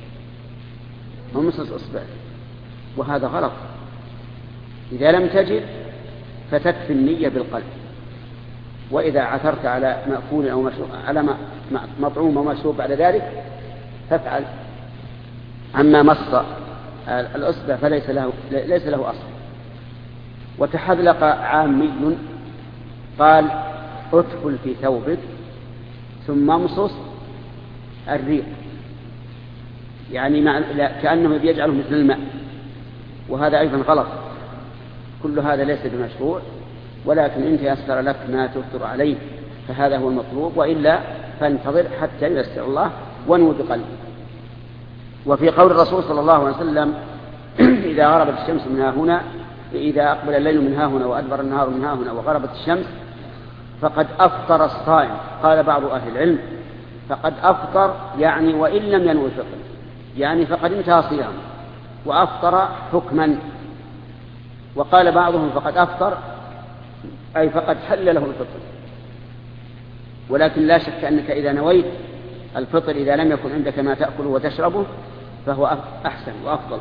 أمصص أصبع، وهذا غلط. إذا لم تجد فتكفي النية بالقلب، وإذا عثرت على مأكول أو مشروب على مطعوم أو مشروب بعد ذلك فافعل. عما مص الأصبع فليس له, ليس له أصل. وتحذلق عامي قال ادخل في ثوبك ثم امصص الريق، يعني مع كأنه يجعله مثل الماء، وهذا أيضا غلط. كل هذا ليس بمشروع، ولكن إن تيسر لك ما تفطر عليه فهذا هو المطلوب، وإلا فانتظر حتى ييسر الله ونو بقلبه. وفي قول الرسول صلى الله عليه وسلم إذا غربت الشمس من ها هنا، إذا أقبل الليل من ها هنا وأدبر النهار من ها هنا وغربت الشمس فقد أفطر الصائم. قال بعض أهل العلم فقد أفطر يعني وإن لم ينوي الفطر، يعني فقد انتهى صيامه وأفطر حكما. وقال بعضهم فقد أفطر أي فقد حل له الفطر. ولكن لا شك أنك إذا نويت الفطر إذا لم يكن عندك ما تأكله وتشربه فهو أحسن وأفضل،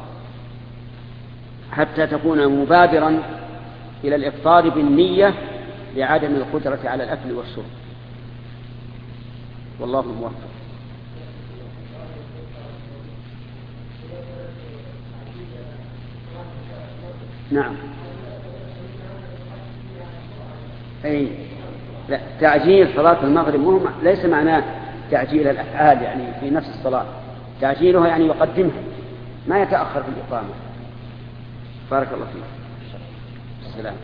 حتى تكون مبادرا إلى الإفطار بالنية لعدم القدرة على الأكل والشرب. والله الموفق. نعم. أي لا، تعجيل صلاة المغرب مهم ليس معناه تعجيل الأفعال يعني في نفس الصلاة، تعجيلها يعني يقدمها ما يتأخر في الإقامة. بارك الله فيك. السلام.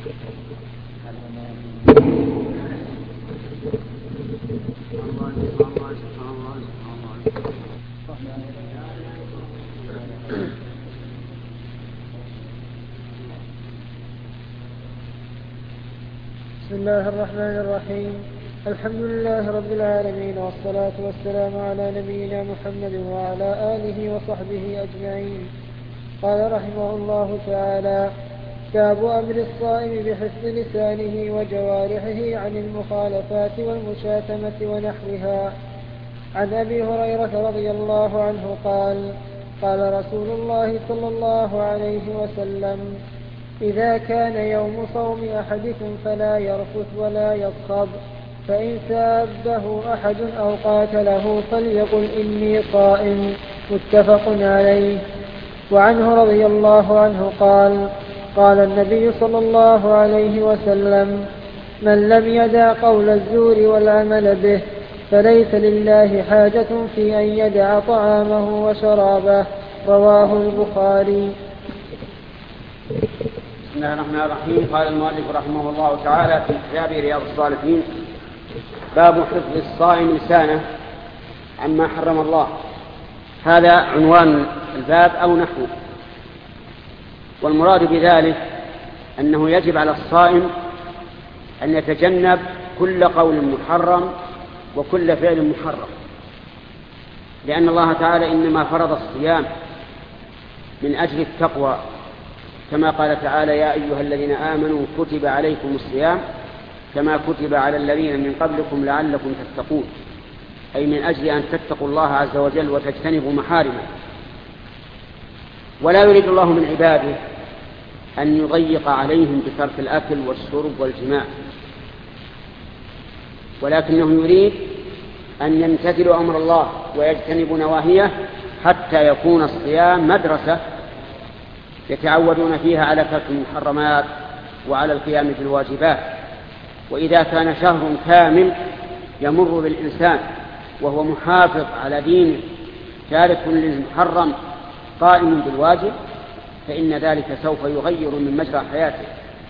بسم الله الرحمن الرحيم. الحمد لله رب العالمين، والصلاة والسلام على نبينا محمد وعلى آله وصحبه أجمعين. قال رحمه الله تعالى: باب أمر الصائم بحفظ لسانه وجوارحه عن المخالفات والمشاتمة ونحوها. عن أبي هريرة رضي الله عنه قال: قال رسول الله صلى الله عليه وسلم: إذا كان يوم صوم أحدكم فلا يرفث ولا يصخب، فإن سابه أحد أو قاتله فليقل إني صائم. متفق عليه. وعنه رضي الله عنه قال: قال النبي صلى الله عليه وسلم: من لم يدع قول الزور والعمل به فليس لله حاجة في أن يدع طعامه وشرابه. رواه البخاري. بسم الله الرحمن الرحيم. قال المؤلف رحمه الله تعالى في كتابه رياض الصالحين: باب حفظ الصائم لسانه عما حرم الله. هذا عنوان الباب أو نحوه. والمراد بذلك أنه يجب على الصائم أن يتجنب كل قول محرم وكل فعل محرم، لأن الله تعالى إنما فرض الصيام من أجل التقوى، كما قال تعالى: يا أيها الذين آمنوا كتب عليكم الصيام كما كتب على الذين من قبلكم لعلكم تتقون، أي من أجل أن تتقوا الله عز وجل وتجتنبوا محارمه. ولا يريد الله من عباده أن يضيق عليهم بترك الأكل والشرب والجماع، ولكنه يريد أن يمتثلوا أمر الله ويجتنبوا نواهيه حتى يكون الصيام مدرسة يتعودون فيها على ترك المحرمات وعلى القيام بالواجبات. وإذا كان شهر كامل يمر بالإنسان وهو محافظ على دينه تارك للمحرم قائم بالواجب، فإن ذلك سوف يغير من مجرى حياته.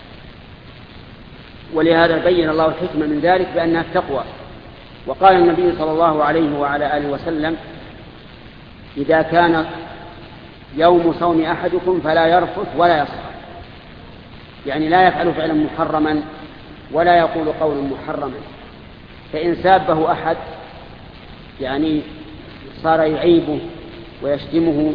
ولهذا بين الله الحكمة من ذلك بأنها التقوى. وقال النبي صلى الله عليه وعلى آله وسلم: إذا كان يوم صوم أحدكم فلا يرفث ولا يصخب، يعني لا يفعل فعلا محرما ولا يقول قولا محرما. فإن سابه أحد يعني صار يعيبه ويشتمه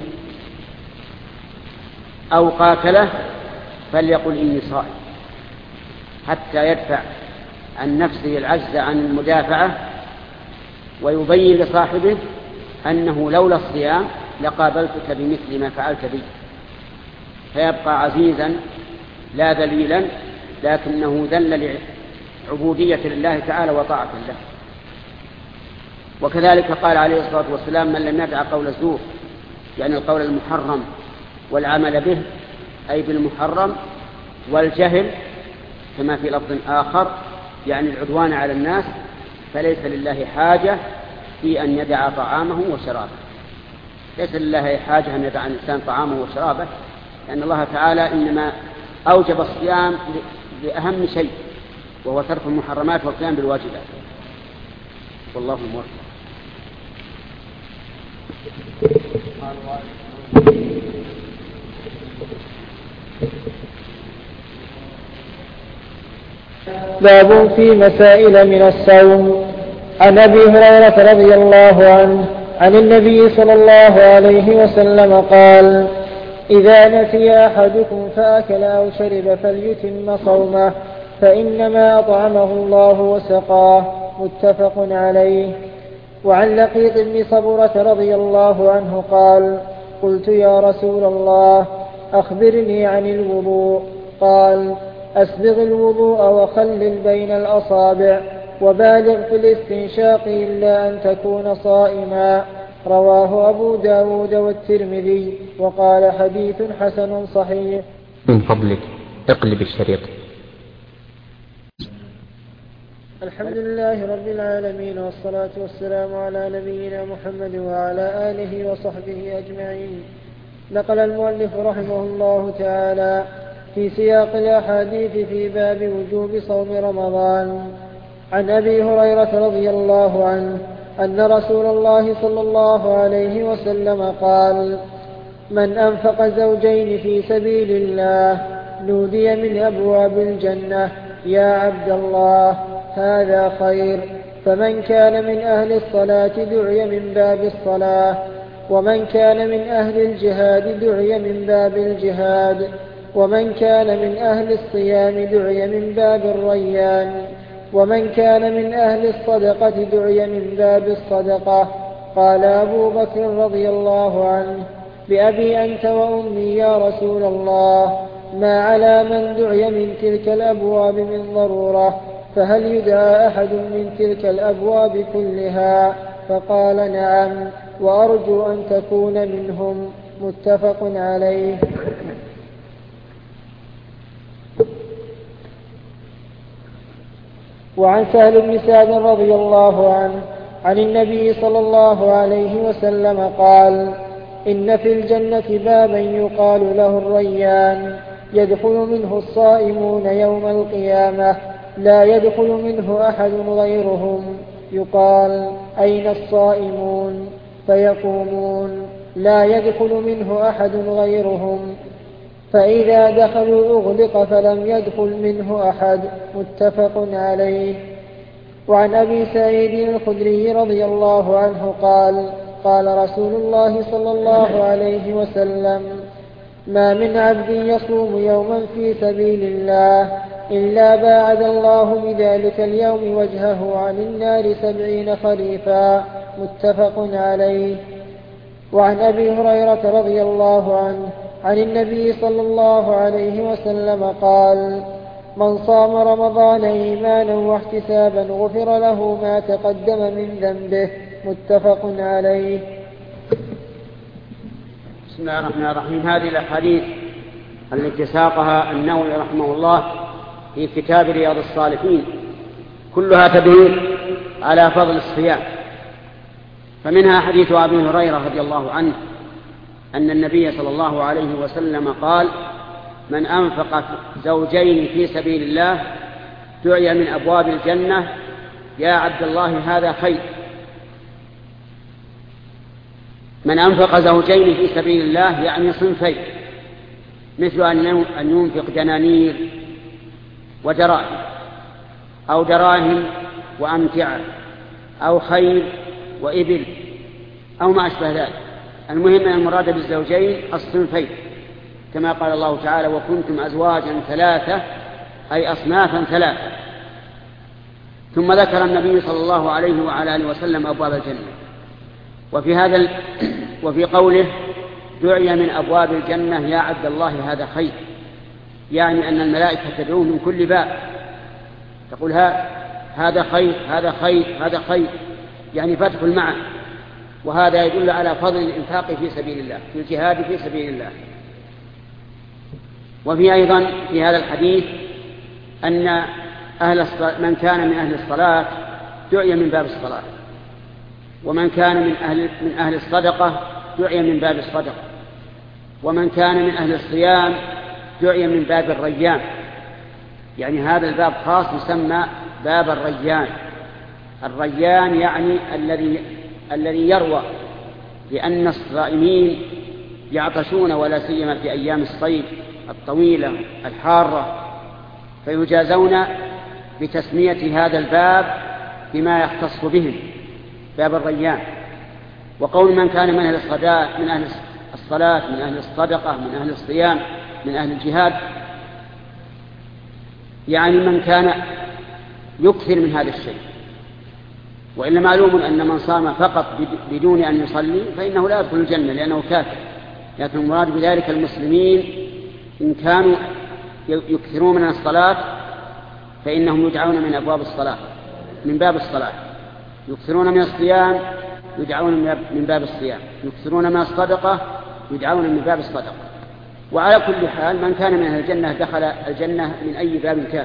أو قاتله فليقل إني صائم، حتى يدفع عن نفسه العجز عن المدافعة، ويبين لصاحبه أنه لولا الصيام لقابلتك بمثل ما فعلت بي، فيبقى عزيزا لا ذليلا، لكنه ذل لعبودية لله تعالى وطاعة له. وكذلك قال عليه الصلاة والسلام: من لم يدع قول الزور، يعني القول المحرم والعمل به أي بالمحرم، والجهل كما في لفظ آخر يعني العدوان على الناس، فليس لله حاجة في أن يدع طعامه وشرابه. ليس لله حاجة أن يدع الإنسان طعامه وشرابه، لأن الله تعالى إنما أوجب الصيام لأهم شيء، وهو ترك المحرمات والقيام بالواجبات. والله موفق. باب في مسائل من الصوم. عن أبي هريرة رضي الله عنه عن النبي صلى الله عليه وسلم قال: إذا نسي أحدكم فأكل أو شرب فليتم صومه، فإنما أطعمه الله وسقاه. متفق عليه. وعن لقيط بن صبرة رضي الله عنه قال: قلت يا رسول الله أخبرني عن الوضوء. قال: أسبغ الوضوء وخلل بين الأصابع وبالغ في الاستنشاق إلا أن تكون صائما. رواه أبو داود والترمذي وقال حديث حسن صحيح. من فضلك اقلب الشريط. الحمد لله رب العالمين، والصلاة والسلام على نبينا محمد وعلى آله وصحبه أجمعين. نقل المؤلف رحمه الله تعالى في سياق الأحاديث في باب وجوب صوم رمضان عن أبي هريرة رضي الله عنه أن رسول الله صلى الله عليه وسلم قال: من أنفق زوجين في سبيل الله نودي من أبواب الجنة: يا عبد الله هذا خير. فمن كان من أهل الصلاة دعي من باب الصلاة، ومن كان من أهل الجهاد دعي من باب الجهاد، ومن كان من أهل الصيام دعي من باب الريان، ومن كان من أهل الصدقة دعي من باب الصدقة. قال أبو بكر رضي الله عنه: بأبي أنت وأمي يا رسول الله، ما على من دعي من تلك الأبواب من ضرورة، فهل يدعى أحد من تلك الأبواب كلها؟ فقال: نعم، وأرجو أن تكون منهم. متفق عليه. وعن سهل بن سعد رضي الله عنه عن النبي صلى الله عليه وسلم قال: إن في الجنة بابا يقال له الريان، يدخل منه الصائمون يوم القيامة، لا يدخل منه أحد غيرهم. يقال: أين الصائمون؟ فيقومون: لا يدخل منه أحد غيرهم. فإذا دخلوا أغلق فلم يدخل منه أحد. متفق عليه. وعن أبي سعيد الخدري رضي الله عنه قال: قال رسول الله صلى الله عليه وسلم: ما من عبد يصوم يوما في سبيل الله إلا باعد الله بذلك اليوم وجهه عن النار سبعين خريفا. متفق عليه. وعن أبي هريرة رضي الله عنه عن النبي صلى الله عليه وسلم قال: من صام رمضان إيمانا واحتسابا غفر له ما تقدم من ذنبه. متفق عليه. بسم الله الرحمن الرحيم. هذه الأحاديث التي ساقها النووي رحمه الله في كتاب رياض الصالحين كلها تدل على فضل الصيام، فمنها حديث أبي هريرة رضي الله عنه أن النبي صلى الله عليه وسلم قال: من أنفق زوجين في سبيل الله دعي من أبواب الجنة: يا عبد الله هذا خير. من أنفق زوجين في سبيل الله يعني صنفين، مثل أن ينفق دنانير ودراهم، أو دراهم وأمتعة، أو خيل وإبل، أو ما أشبه ذلك. المهم أن المراد بالزوجين الصنفين، كما قال الله تعالى: وكنتم أزواجا ثلاثة، أي أصنافا ثلاثة. ثم ذكر النبي صلى الله عليه وعلى آله وسلم أبواب الجنة. وفي هذا ال... وفي قوله دعي من أبواب الجنة: يا عبد الله هذا خير، يعني أن الملائكة تدعوه من كل باب، تقول هذا خير هذا خير هذا خير، يعني فادخل معه. وهذا يدل على فضل الإنفاق في سبيل الله، في الجهاد في سبيل الله. وفي أيضا في هذا الحديث أن أهل من كان من أهل الصلاة دعي من باب الصلاة، ومن كان من أهل, من أهل الصدقة دعي من باب الصدقة، ومن كان من أهل الصيام دعي من باب الريان. يعني هذا الباب خاص يسمى باب الريان. الريان يعني الذي الذي يروى، لأن الصائمين يعطشون ولا سيما في أيام الصيف الطويلة الحارة، فيجازون بتسمية هذا الباب بما يختص بهم، باب الريان. وقول من كان من أهل الصلاة من أهل الصلاة من أهل الصدقة من أهل الصيام من أهل الجهاد، يعني من كان يكثر من هذا الشيء. وإلا معلوم أن من صام فقط بدون أن يصلي فإنه لا يدخل الجنة لأنه كافر، لكن المراد بذلك المسلمين إن كانوا يكثرون من الصلاة فإنهم يدعون من أبواب الصلاة من باب الصلاة، يكثرون من الصيام يدعون من باب الصيام، يكثرون من الصدقة يدعون من باب الصدقة. وعلى كل حال من كان من أهل الجنة دخل الجنة من أي باب كان.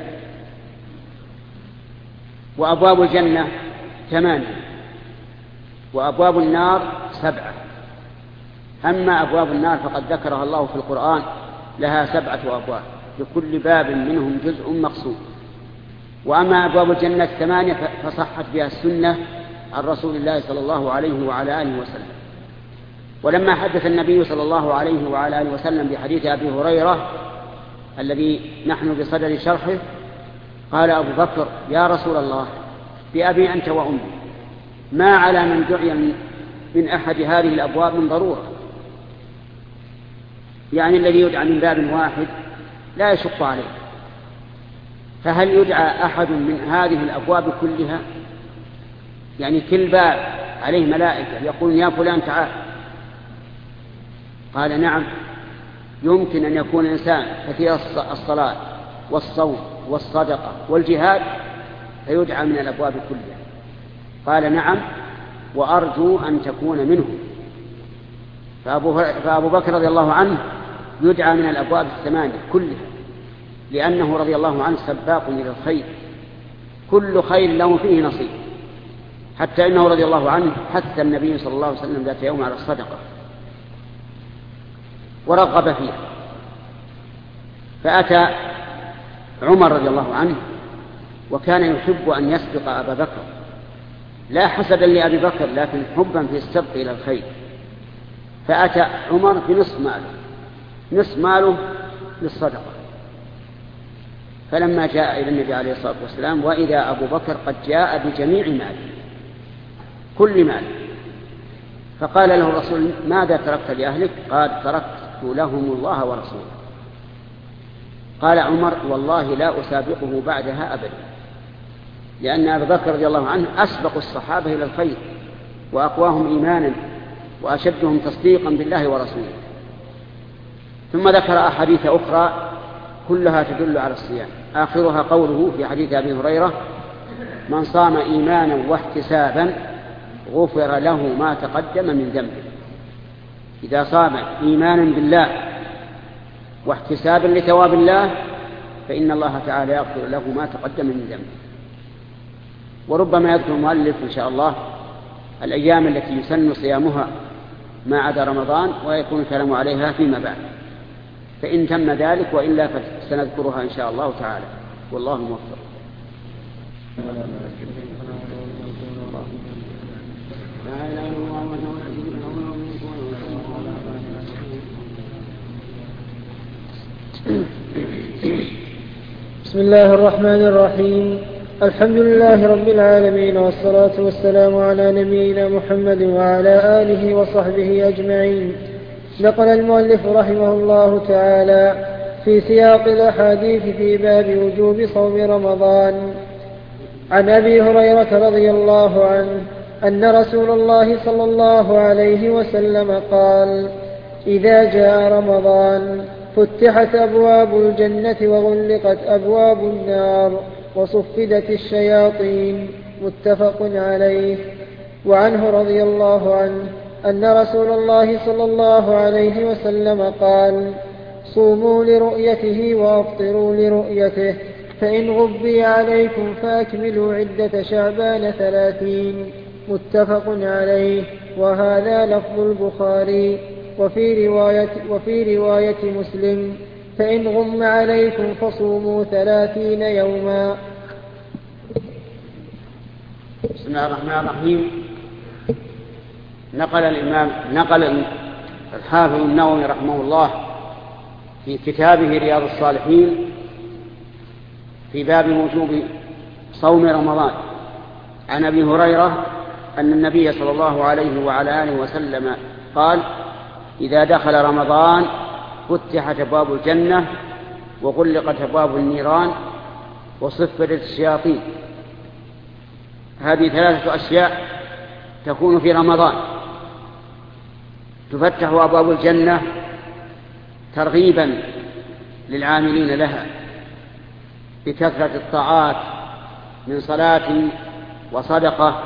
وأبواب الجنة ثمانية وأبواب النار سبعة. أما أبواب النار فقد ذكرها الله في القرآن، لها سبعة أبواب لكل باب منهم جزء مقسوم. وأما أبواب الجنة الثمانية فصحت بها السنة عن رسول الله صلى الله عليه وعلى آله وسلم. ولما حدث النبي صلى الله عليه وعلى آله وسلم بحديث أبي هريرة الذي نحن بصدد شرحه، قال أبو بكر: يا رسول الله، بأبي أنت وأمي، ما على من دعي من أحد هذه الأبواب من ضرورة. يعني الذي يدعى من باب واحد لا يشق عليه، فهل يدعى أحد من هذه الأبواب كلها؟ يعني كل باب عليه ملائكة يقول: يا فلان تعال. قال: نعم، يمكن أن يكون الإنسان كثير الصلاة والصوم والصدقة والجهاد فيدعى من الأبواب كلها. قال: نعم، وأرجو أن تكون منه. فأبو, فأبو بكر رضي الله عنه يدعى من الأبواب الثمانية كلها، لأنه رضي الله عنه سباق إلى الخير، كل خير له فيه نصيب، حتى إنه رضي الله عنه حث النبي صلى الله عليه وسلم ذات يوم على الصدقة ورغب فيها. فأتى عمر رضي الله عنه وكان يحب أن يسبق أبا بكر، لا حسدا لأبي بكر لكن حبا في السبق إلى الخير. فأتى عمر بنصف ماله، نصف ماله للصدقة. فلما جاء إلى النبي عليه الصلاة والسلام وإذا أبو بكر قد جاء بجميع ماله كل ماله، فقال له الرسول: ماذا تركت لأهلك؟ قال: تركت لهم الله ورسوله. قال عمر: والله لا أسابقه بعدها أبدا، لأن أبا بكر رضي الله عنه أسبق الصحابة إلى الخير وأقواهم إيمانا وأشدهم تصديقا بالله ورسوله. ثم ذكر أحاديث أخرى كلها تدل على الصيام، آخرها قوله في حديث أبي هريرة: من صام إيمانا واحتسابا غفر له ما تقدم من ذنبه. إذا صام إيمانا بالله واحتسابا لثواب الله فإن الله تعالى يغفر له ما تقدم من ذنبه. وربما يذكر المؤلف إن شاء الله الأيام التي يسن صيامها ما عدا رمضان، ويكون الكلام عليها فيما بعد، فإن تم ذلك، وإلا فسنذكرها إن شاء الله تعالى، والله موفق. بسم الله الرحمن الرحيم. الحمد لله رب العالمين، والصلاة والسلام على نبينا محمد وعلى آله وصحبه أجمعين. نقل المؤلف رحمه الله تعالى في سياق الأحاديث في باب وجوب صوم رمضان عن أبي هريرة رضي الله عنه أن رسول الله صلى الله عليه وسلم قال: إذا جاء رمضان فتحت أبواب الجنة وغلقت أبواب النار وصفدت الشياطين. متفق عليه. وعنه رضي الله عنه أن رسول الله صلى الله عليه وسلم قال: صوموا لرؤيته وأفطروا لرؤيته، فإن غبي عليكم فأكملوا عدة شعبان ثلاثين. متفق عليه، وهذا لفظ البخاري. وفي رواية, وفي رواية مسلم: فإن غم عليكم فصوموا ثلاثين يوما. بسم الله الرحمن الرحيم. نقل الإمام نقل الحافظ النووي رحمه الله في كتابه رياض الصالحين في باب وجوب صوم رمضان عن أبي هريرة أن النبي صلى الله عليه وعلى آله وسلم قال: إذا دخل رمضان فتحت أبواب الجنة وغلقت أبواب النيران وصفدت الشياطين. هذه ثلاثة أشياء تكون في رمضان: تفتح أبواب الجنة ترغيبا للعاملين لها بكثرة الطاعات من صلاة وصدقة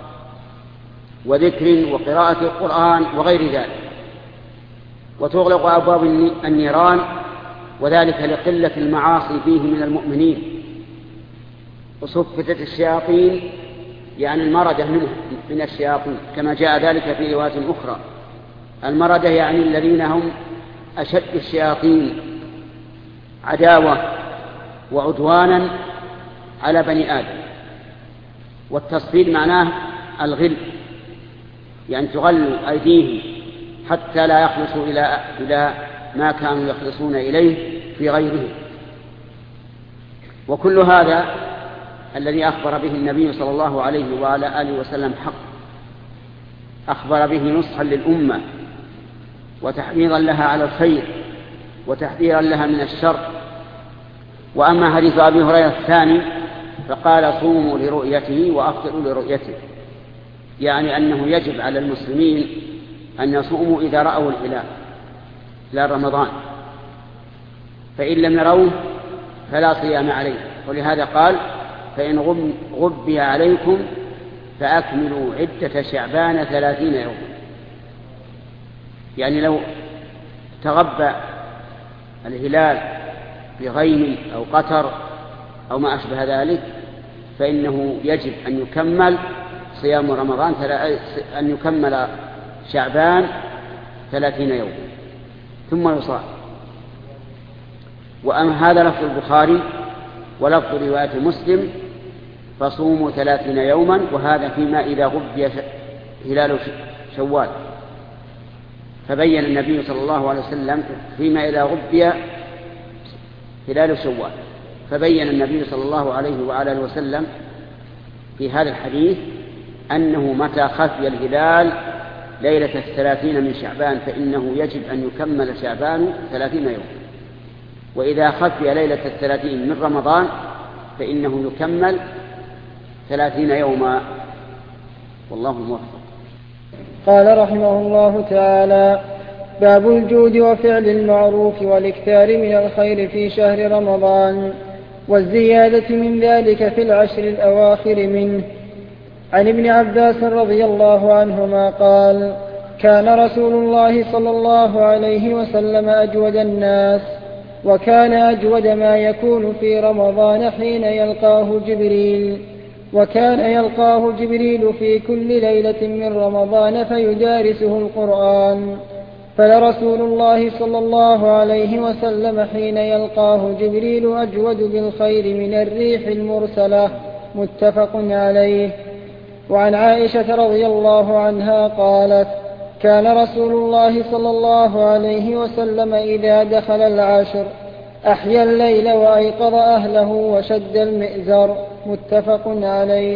وذكر وقراءة القرآن وغير ذلك، وتغلق أبواب النيران، وذلك لقلة المعاصي فيه من المؤمنين. وصفتت الشياطين يعني المردة منه من الشياطين، كما جاء ذلك في رواية أخرى. المردة يعني الذين هم أشد الشياطين عداوة وعدوانا على بني آدم. والتصفيد معناه الغل، يعني تغل أيديهم حتى لا يخلصوا إلى إلى ما كانوا يخلصون إليه في غيره. وكل هذا الذي أخبر به النبي صلى الله عليه وعلى آله وسلم حق، أخبر به نصحا للأمة وتحريضا لها على الخير وتحذيرا لها من الشر. وأما حديث أبي هريرة الثاني فقال: صوموا لرؤيته وأفطروا لرؤيته، يعني أنه يجب على المسلمين أن يصوموا إذا رأوا الهلال هلال رمضان، فإن لم يروه فلا صيام عليه. ولهذا قال: فإن غبي عليكم فأكملوا عدة شعبان ثلاثين يوما. يعني لو تغبى الهلال بغيم أو قطر أو ما أشبه ذلك فإنه يجب أن يكمل صيام رمضان، أن يكمل شعبان ثلاثين يوما ثم يصام. وأما هذا لفظ البخاري، ولفظ رواية مسلم: فصوموا ثلاثين يوما، وهذا فيما إذا غبي هلال شوال. فبين النبي صلى الله عليه وسلم فيما إذا غبي هلال شوال، فبين النبي صلى الله عليه وعلى آله وسلم في هذا الحديث أنه متى خفي الهلال ليلة الثلاثين من شعبان فإنه يجب أن يكمل شعبان ثلاثين يوما، وإذا خفي ليلة الثلاثين من رمضان فإنه يكمل ثلاثين يوما، والله الموفق. قال رحمه الله تعالى: باب الجود وفعل المعروف والإكثار من الخير في شهر رمضان، والزيادة من ذلك في العشر الأواخر منه. عن ابن عباس رضي الله عنهما قال: كان رسول الله صلى الله عليه وسلم أجود الناس، وكان أجود ما يكون في رمضان حين يلقاه جبريل، وكان يلقاه جبريل في كل ليلة من رمضان فيدارسه القرآن. فلرسول الله صلى الله عليه وسلم حين يلقاه جبريل أجود بالخير من الريح المرسلة. متفق عليه. وعن عائشة رضي الله عنها قالت: كان رسول الله صلى الله عليه وسلم إذا دخل العشر أحيا الليل وأيقظ أهله وشد المئزر. متفق عليه.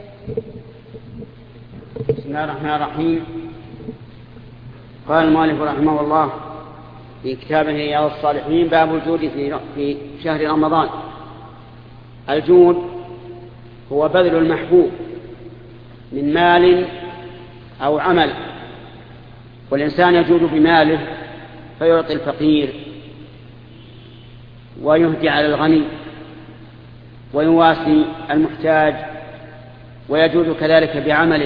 بسم الله الرحمن الرحيم. قال المؤلف رحمه الله في كتابه رياض الصالحين: باب الجود في شهر رمضان. الجود هو بذل المحبوب من مال أو عمل، والإنسان يجود بماله فيعطي الفقير ويهدي على الغني ويواسي المحتاج، ويجود كذلك بعمله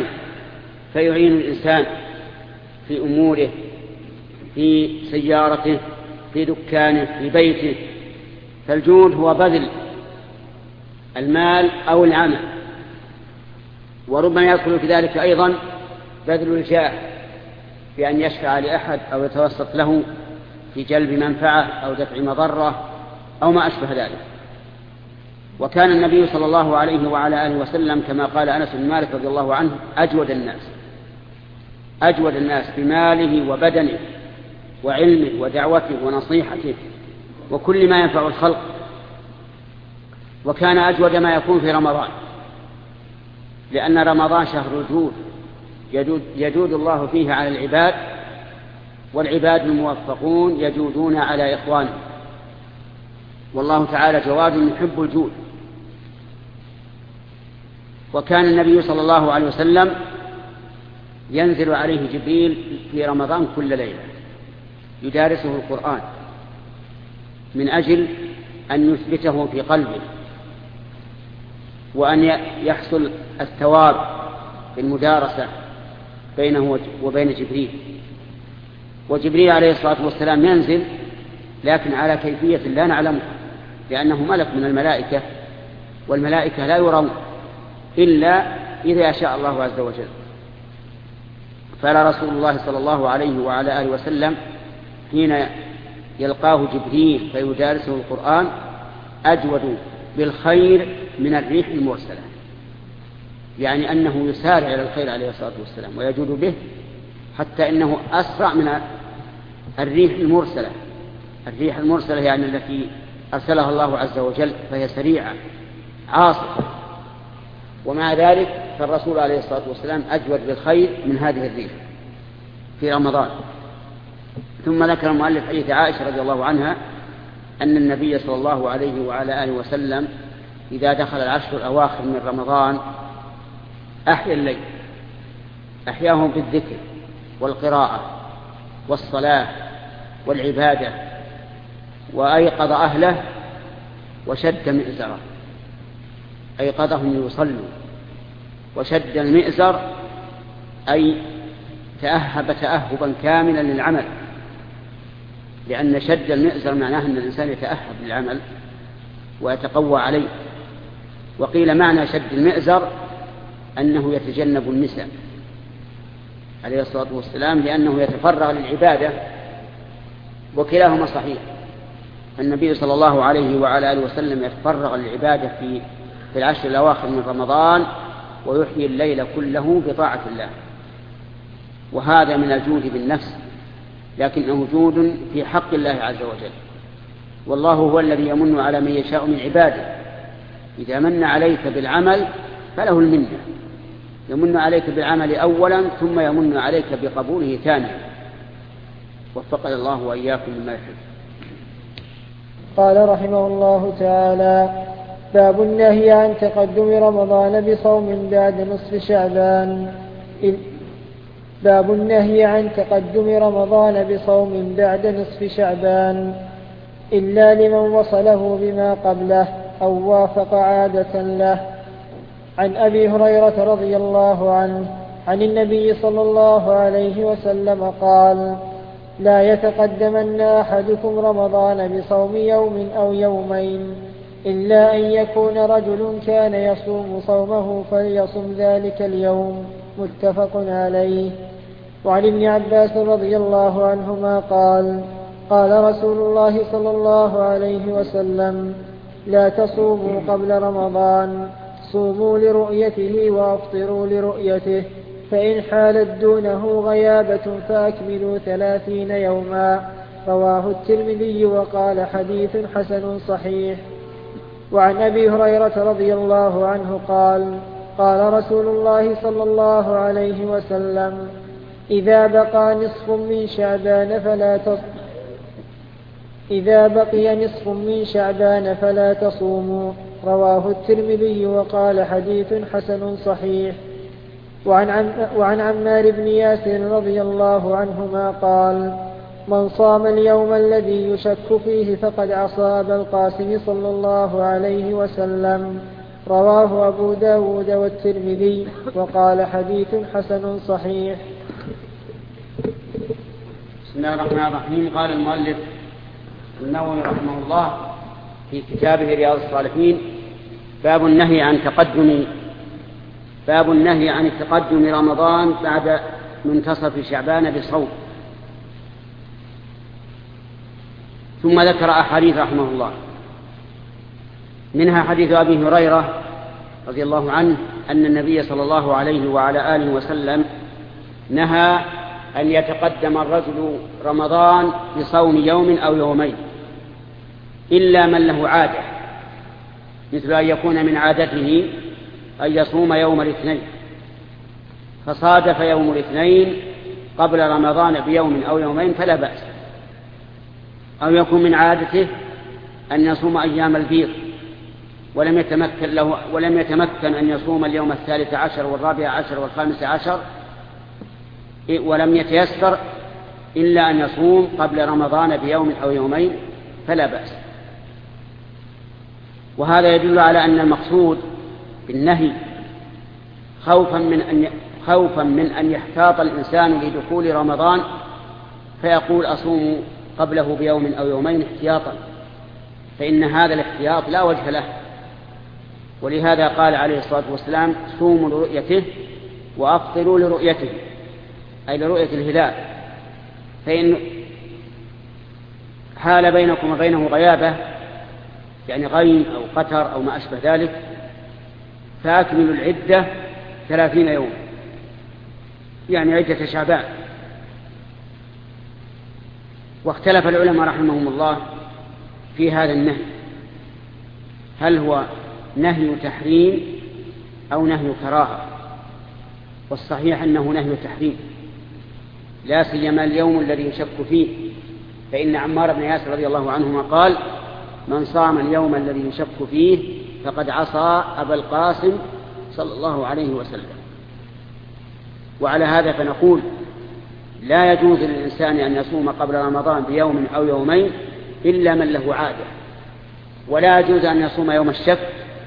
فيعين الإنسان في أموره، في سيارته في دكانه في بيته. فالجود هو بذل المال أو العمل، وربما يدخل في ذلك أيضا بذل الجاه بأن يشفع لأحد أو يتوسط له في جلب منفعة أو دفع مضرة أو ما أشبه ذلك. وكان النبي صلى الله عليه وعلى آله وسلم كما قال أنس بن مالك رضي الله عنه أجود الناس أجود الناس بماله وبدنه وعلمه ودعوته ونصيحته وكل ما ينفع الخلق. وكان أجود ما يكون في رمضان، لأن رمضان شهر الجود يجود, يجود الله فيه على العباد، والعباد الموفقون يجودون على إخوانهم، والله تعالى جواد يحب الجود. وكان النبي صلى الله عليه وسلم ينزل عليه جبريل في رمضان كل ليلة يدارسه القرآن من أجل أن يثبته في قلبه، وأن يحصل الثواب في المدارسة بينه وبين جبريل. وجبريل عليه الصلاة والسلام ينزل لكن على كيفية لا نعلمها، لأنه ملك من الملائكة، والملائكة لا يرون إلا إذا شاء الله عز وجل. فلا رسول الله صلى الله عليه وعلى آله وسلم حين يلقاه جبريل فيدارسه القرآن أجود بالخير من الريح المرسلة، يعني أنه يسارع إلى الخير عليه الصلاة والسلام ويجود به، حتى إنه أسرع من الريح المرسلة. الريح المرسلة يعني التي أرسلها الله عز وجل، فهي سريعة عاصفة، ومع ذلك فالرسول عليه الصلاة والسلام أجود بالخير من هذه الريح في رمضان. ثم ذكر المؤلف حديث عائشة رضي الله عنها أن النبي صلى الله عليه وعلى آله وسلم إذا دخل العشر الأواخر من رمضان أحيا الليل، أحياهم بالذكر والقراءة والصلاة والعبادة، وأيقظ أهله وشد مئزره، أيقظهم يصلوا، وشد المئزر أي تأهب تأهبا كاملا للعمل، لأن شد المئزر معناه أن الإنسان يتأهب للعمل ويتقوى عليه. وقيل معنى شد المئزر أنه يتجنب النساء عليه الصلاة والسلام، لأنه يتفرغ للعبادة، وكلاهما صحيح. النبي صلى الله عليه وعلى آله وسلم يتفرغ للعبادة في في العشر الأواخر من رمضان، ويحيي الليل كله بطاعة الله، وهذا من الجود بالنفس، لكنه جود في حق الله عز وجل. والله هو الذي يمن على من يشاء من عباده، إذا من عليك بالعمل فله المنة، يمن عليك بالعمل أولا ثم يمن عليك بقبوله ثانيا. وفقنا الله وإياكم مما يحب. قال رحمه الله تعالى: باب النهي عن تقدم رمضان بصوم بعد نصف شعبان. باب النهي عن تقدم رمضان بصوم بعد نصف شعبان إلا لمن وصله بما قبله أو وافق عادة له. عن أبي هريرة رضي الله عنه عن النبي صلى الله عليه وسلم قال: لا يتقدمن أحدكم رمضان بصوم يوم أو يومين إلا أن يكون رجل كان يصوم صومه فليصم ذلك اليوم. متفق عليه. وعن ابن عباس رضي الله عنهما قال: قال رسول الله صلى الله عليه وسلم: لا تصوموا قبل رمضان، صوموا لرؤيته وأفطروا لرؤيته، فإن حالت دونه غيابة فأكملوا ثلاثين يوما. رواه الترمذي وقال: حديث حسن صحيح. وعن أبي هريرة رضي الله عنه قال: قال رسول الله صلى الله عليه وسلم: إذا بقى نصف من شعبان فلا تص... إذا بقي نصف من شعبان فلا تصوموا. رواه الترمذي وقال: حديث حسن صحيح. وعن, عم... وعن عمار بن ياسر رضي الله عنهما قال: من صام اليوم الذي يشك فيه فقد عصى أبا القاسم صلى الله عليه وسلم. رواه أبو داود والترمذي وقال: حديث حسن صحيح. بسم الله الرحمن الرحيم. قال المؤلف النووي رحمه الله في كتابه رياض الصالحين باب النهي عن تقدم باب النهي عن تقدم رمضان بعد منتصف شعبان بصوم. ثم ذكر أحاديث رحمه الله، منها حديث أبي هريرة رضي الله عنه أن النبي صلى الله عليه وعلى آله وسلم نهى أن يتقدم الرجل رمضان بصوم يوم أو يومين إلا من له عادة، مثل أن يكون من عادته أن يصوم يوم الاثنين فصادف يوم الاثنين قبل رمضان بيوم أو يومين فلا بأس، أو يكون من عادته أن يصوم أيام البيض ولم يتمكن له ولم يتمكن أن يصوم اليوم الثالث عشر والرابع عشر والخامس عشر ولم يتيسر إلا أن يصوم قبل رمضان بيوم أو يومين فلا بأس. وهذا يدل على أن المقصود بالنهي خوفا من أن خوفا من أن يحتاط الإنسان لدخول رمضان فيقول أصوم قبله بيوم أو يومين احتياطا، فإن هذا الاحتياط لا وجه له. ولهذا قال عليه الصلاة والسلام صوموا لرؤيته وأفطروا لرؤيته، أي لرؤية الهلال، فإن حال بينكم وبينه غيابة يعني غيم أو قتر أو ما أشبه ذلك فأكملوا العدة ثلاثين يوم، يعني عدة شعبان. واختلف العلماء رحمهم الله في هذا النهي، هل هو نهي تحريم أو نهي كراهة؟ والصحيح أنه نهي تحريم، لا سيما اليوم الذي يشك فيه، فإن عمار بن ياسر رضي الله عنهما قال من صام اليوم الذي يشك فيه فقد عصى أبا القاسم صلى الله عليه وسلم. وعلى هذا فنقول لا يجوز للإنسان أن يصوم قبل رمضان بيوم أو يومين إلا من له عادة، ولا يجوز أن يصوم يوم الشك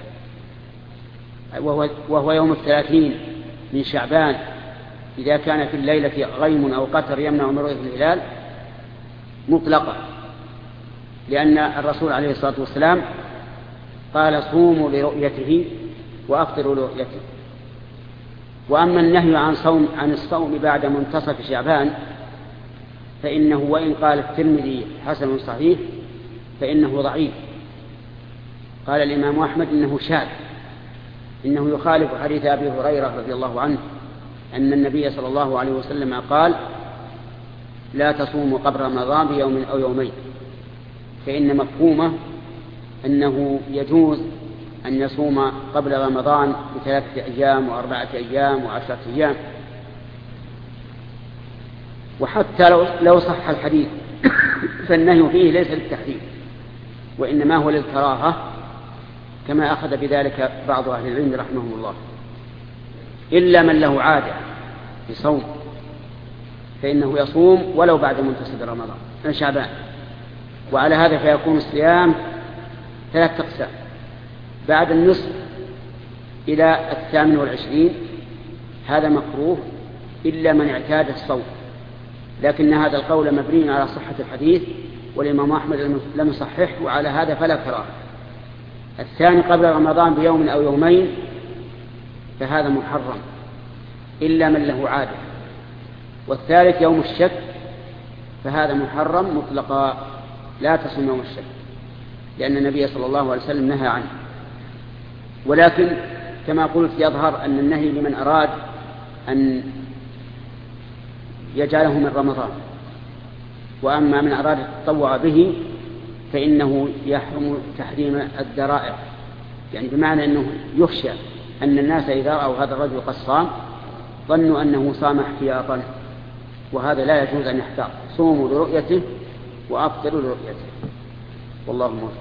وهو, وهو يوم الثلاثين من شعبان إذا كان في الليلة غيم أو قتر يمنع من رؤية الهلال مطلقا، لأن الرسول عليه الصلاة والسلام قال صوموا لرؤيته وأفطروا لرؤيته. وأما النهي عن صوم عن الصوم بعد منتصف شعبان فإنه وإن قال الترمذي حسن صحيح فإنه ضعيف. قال الإمام أحمد إنه شاذ، إنه يخالف حديث أبي هريرة رضي الله عنه أن النبي صلى الله عليه وسلم قال لا تصوموا قبل رمضان بيوم أو يومين، فإن مفهومه أنه يجوز أن يصوم قبل رمضان بثلاثة أيام وأربعة أيام وعشرة أيام. وحتى لو, لو صح الحديث فالنهي فيه ليس للتحريم وإنما هو للكراهة، كما أخذ بذلك بعض أهل العلم رحمه الله، إلا من له عادة في صوم فإنه يصوم ولو بعد منتصف رمضان من شعبان. وعلى هذا فيكون الصيام ثلاثة أقسام: بعد النصف إلى الثامن والعشرين هذا مكروه إلا من اعتاد الصوم، لكن هذا القول مبني على صحة الحديث والإمام أحمد لم يصححه، وعلى هذا فلا كراهة. الثاني قبل رمضان بيوم أو يومين فهذا محرم إلا من له عادة. والثالث يوم الشك فهذا محرم مطلقا، لا تصوم يوم الشك، لأن النبي صلى الله عليه وسلم نهى عنه. ولكن كما قلت يظهر أن النهي لمن أراد أن يجعله من رمضان، وأما من أراد التطوع به فإنه يحرم تحريم الذرائع، يعني بمعنى أنه يخشى أن الناس إذا رأوا هذا الرجل قد صام ظنوا أنه صام احتياطا، وهذا لا يجوز أن يحتاط. صوموا لرؤيته وأفطروا لرؤيته، والله موفق.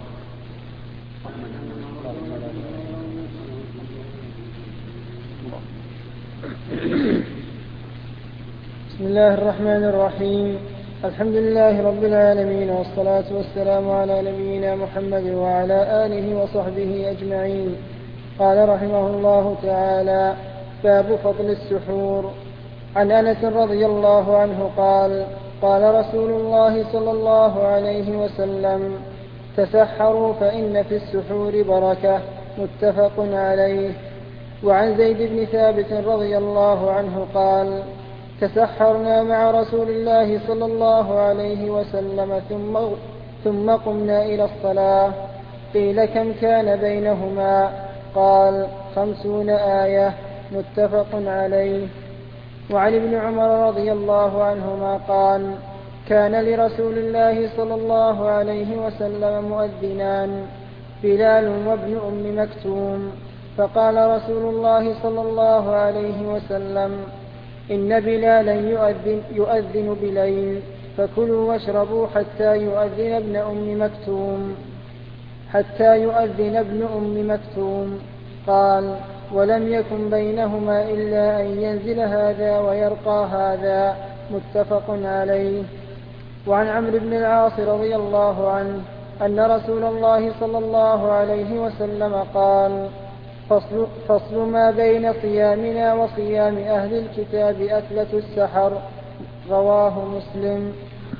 بسم الله الرحمن الرحيم. الحمد لله رب العالمين، والصلاة والسلام على نبينا محمد وعلى آله وصحبه أجمعين. قال رحمه الله تعالى: باب فضل السحور. عن أنس رضي الله عنه قال: قال رسول الله صلى الله عليه وسلم: تسحروا فإن في السحور بركة. متفق عليه. وعن زيد بن ثابت رضي الله عنه قال: تسحرنا مع رسول الله صلى الله عليه وسلم ثم, ثم قمنا إلى الصلاة. قيل: كم كان بينهما؟ قال: خمسون آية. متفق عليه. وعن ابن عمر رضي الله عنهما قال: كان لرسول الله صلى الله عليه وسلم مؤذنان، بلال وابن أم مكتوم، فقال رسول الله صلى الله عليه وسلم: إن بلالا يؤذن, يؤذن بليل، فكلوا واشربوا حتى يؤذن ابن أم مكتوم حتى يؤذن ابن أم مكتوم. قال: ولم يكن بينهما إلا أن ينزل هذا ويرقى هذا. متفق عليه. وعن عمرو بن العاص رضي الله عنه أن رسول الله صلى الله عليه وسلم قال: فصل, فصل ما بين صيامنا وصيام أهل الكتاب أكلة السحر. رواه مسلم.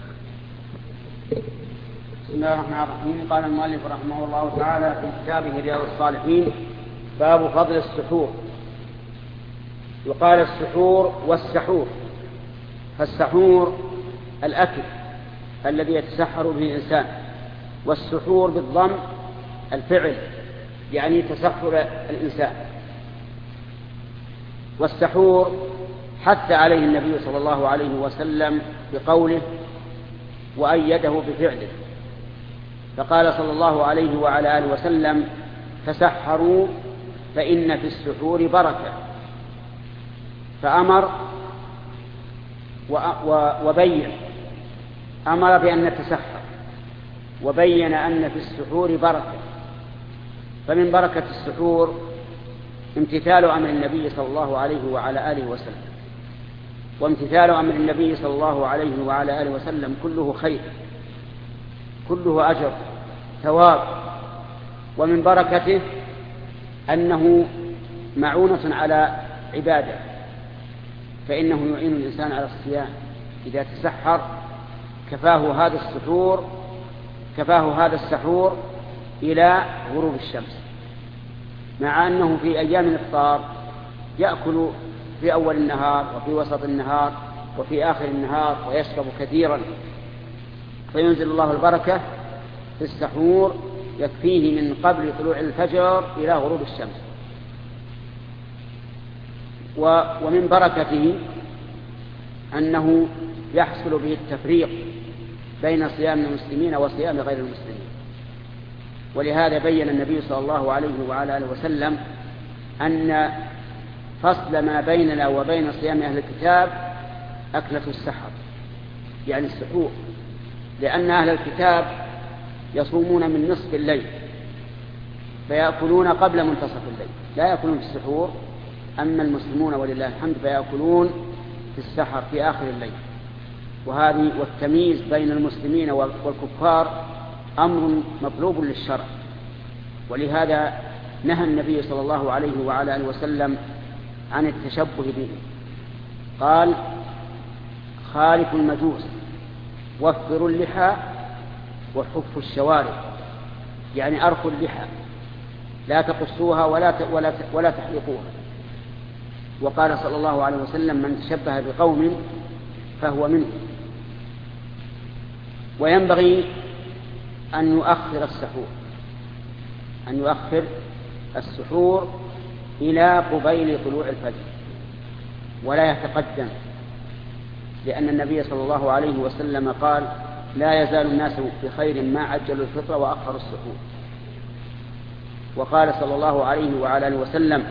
بسم الله الرحمن الرحيم. قال المؤلف رحمه الله تعالى في كتابه رياض الصالحين: باب فضل السحور. يقال السحور والسحور. فالسحور الأكل الذي يتسحر به الإنسان، والسحور بالضم الفعل يعني تسحر الإنسان. والسحور حث عليه النبي صلى الله عليه وسلم بقوله وأيده بفعله، فقال صلى الله عليه وعلى آله وسلم: تسحروا فإن في السحور بركة. فأمر وبين، أمر بأن نتسحر وبين أن في السحور بركة. فمن بركة السحور امتثال أمر النبي صلى الله عليه وعلى آله وسلم، وامتثال أمر النبي صلى الله عليه وعلى آله وسلم كله خير، كله أجر ثواب. ومن بركته أنه معونة على عباده، فإنه يعين الإنسان على الصيام. إذا تسحر كفاه هذا السحور كفاه هذا السحور إلى غروب الشمس، مع أنه في أيام الإفطار يأكل في أول النهار وفي وسط النهار وفي آخر النهار ويشرب كثيرا، فينزل الله البركة في السحور يكفيه من قبل طلوع الفجر إلى غروب الشمس. ومن بركته أنه يحصل به التفريق بين صيام المسلمين وصيام غير المسلمين. ولهذا بين النبي صلى الله عليه وعلى آله وسلم أن فصل ما بيننا وبين صيام أهل الكتاب أكلة السحر، يعني السحور، لأن أهل الكتاب يصومون من نصف الليل فيأكلون قبل منتصف الليل، لا يأكلون في السحور. أما المسلمون ولله الحمد فيأكلون في السحر في آخر الليل. وهذه والتمييز بين المسلمين والكفار أمر مطلوب للشرع، ولهذا نهى النبي صلى الله عليه وعلى آله وسلم عن التشبه به. قال: خالفوا المجوس وفروا اللحى وحفوا الشوارب، يعني أرخوا اللحى، لا تقصوها ولا ولا ولا تحلقوها. وقال صلى الله عليه وسلم: من تشبه بقوم فهو منهم. وينبغي أن يؤخر السحور أن يؤخر السحور إلى قبيل طلوع الفجر ولا يتقدم، لأن النبي صلى الله عليه وسلم قال: لا يزال الناس بخير ما عجلوا الفطر وأخروا السحور. وقال صلى الله عليه وعلى آله وسلم: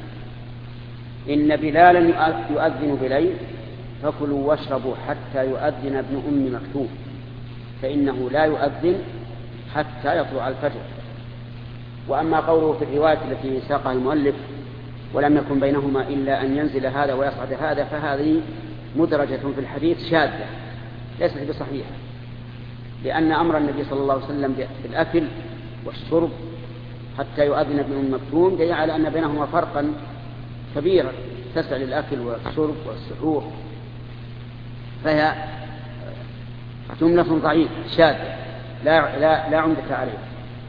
إن بلالا يؤذن بليل، فكلوا واشربوا حتى يؤذن ابن أم مكتوم، فإنه لا يؤذن حتى يطلع الفجر. وأما قوله في الرواية التي ساقها المؤلف: ولم يكن بينهما إلا أن ينزل هذا ويصعد هذا، فهذه مدرجة في الحديث شاذة ليست بصحيحة، لأن أمر النبي صلى الله عليه وسلم بالأكل والشرب حتى يؤذن ابن أم مكتوم دليل على أن بينهما فرقا كبيرا تسع للأكل والشرب والسحور، فهي جملة ضعيفة شاذة لا, لا, لا عمدة عليها.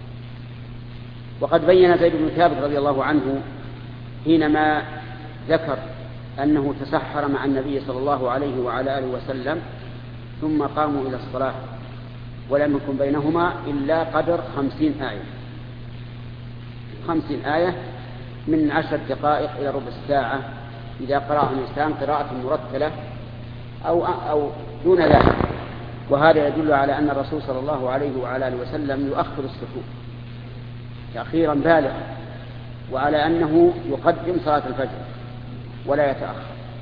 وقد بين زيد بن ثابت رضي الله عنه حينما ذكر أنه تسحر مع النبي صلى الله عليه وعلى آله وسلم ثم قاموا إلى الصلاة ولم يكن بينهما إلا قدر خمسين آية خمسين آية من عشر دقائق إلى ربع الساعة إذا قرأ الإنسان قراءة مرتلة أو, أو دون ذلك. وهذا يدل على أن الرسول صلى الله عليه وعلى آله وسلم يؤخر السحور تأخيرا بالغا، وعلى أنه يقدم صلاة الفجر ولا يتأخر.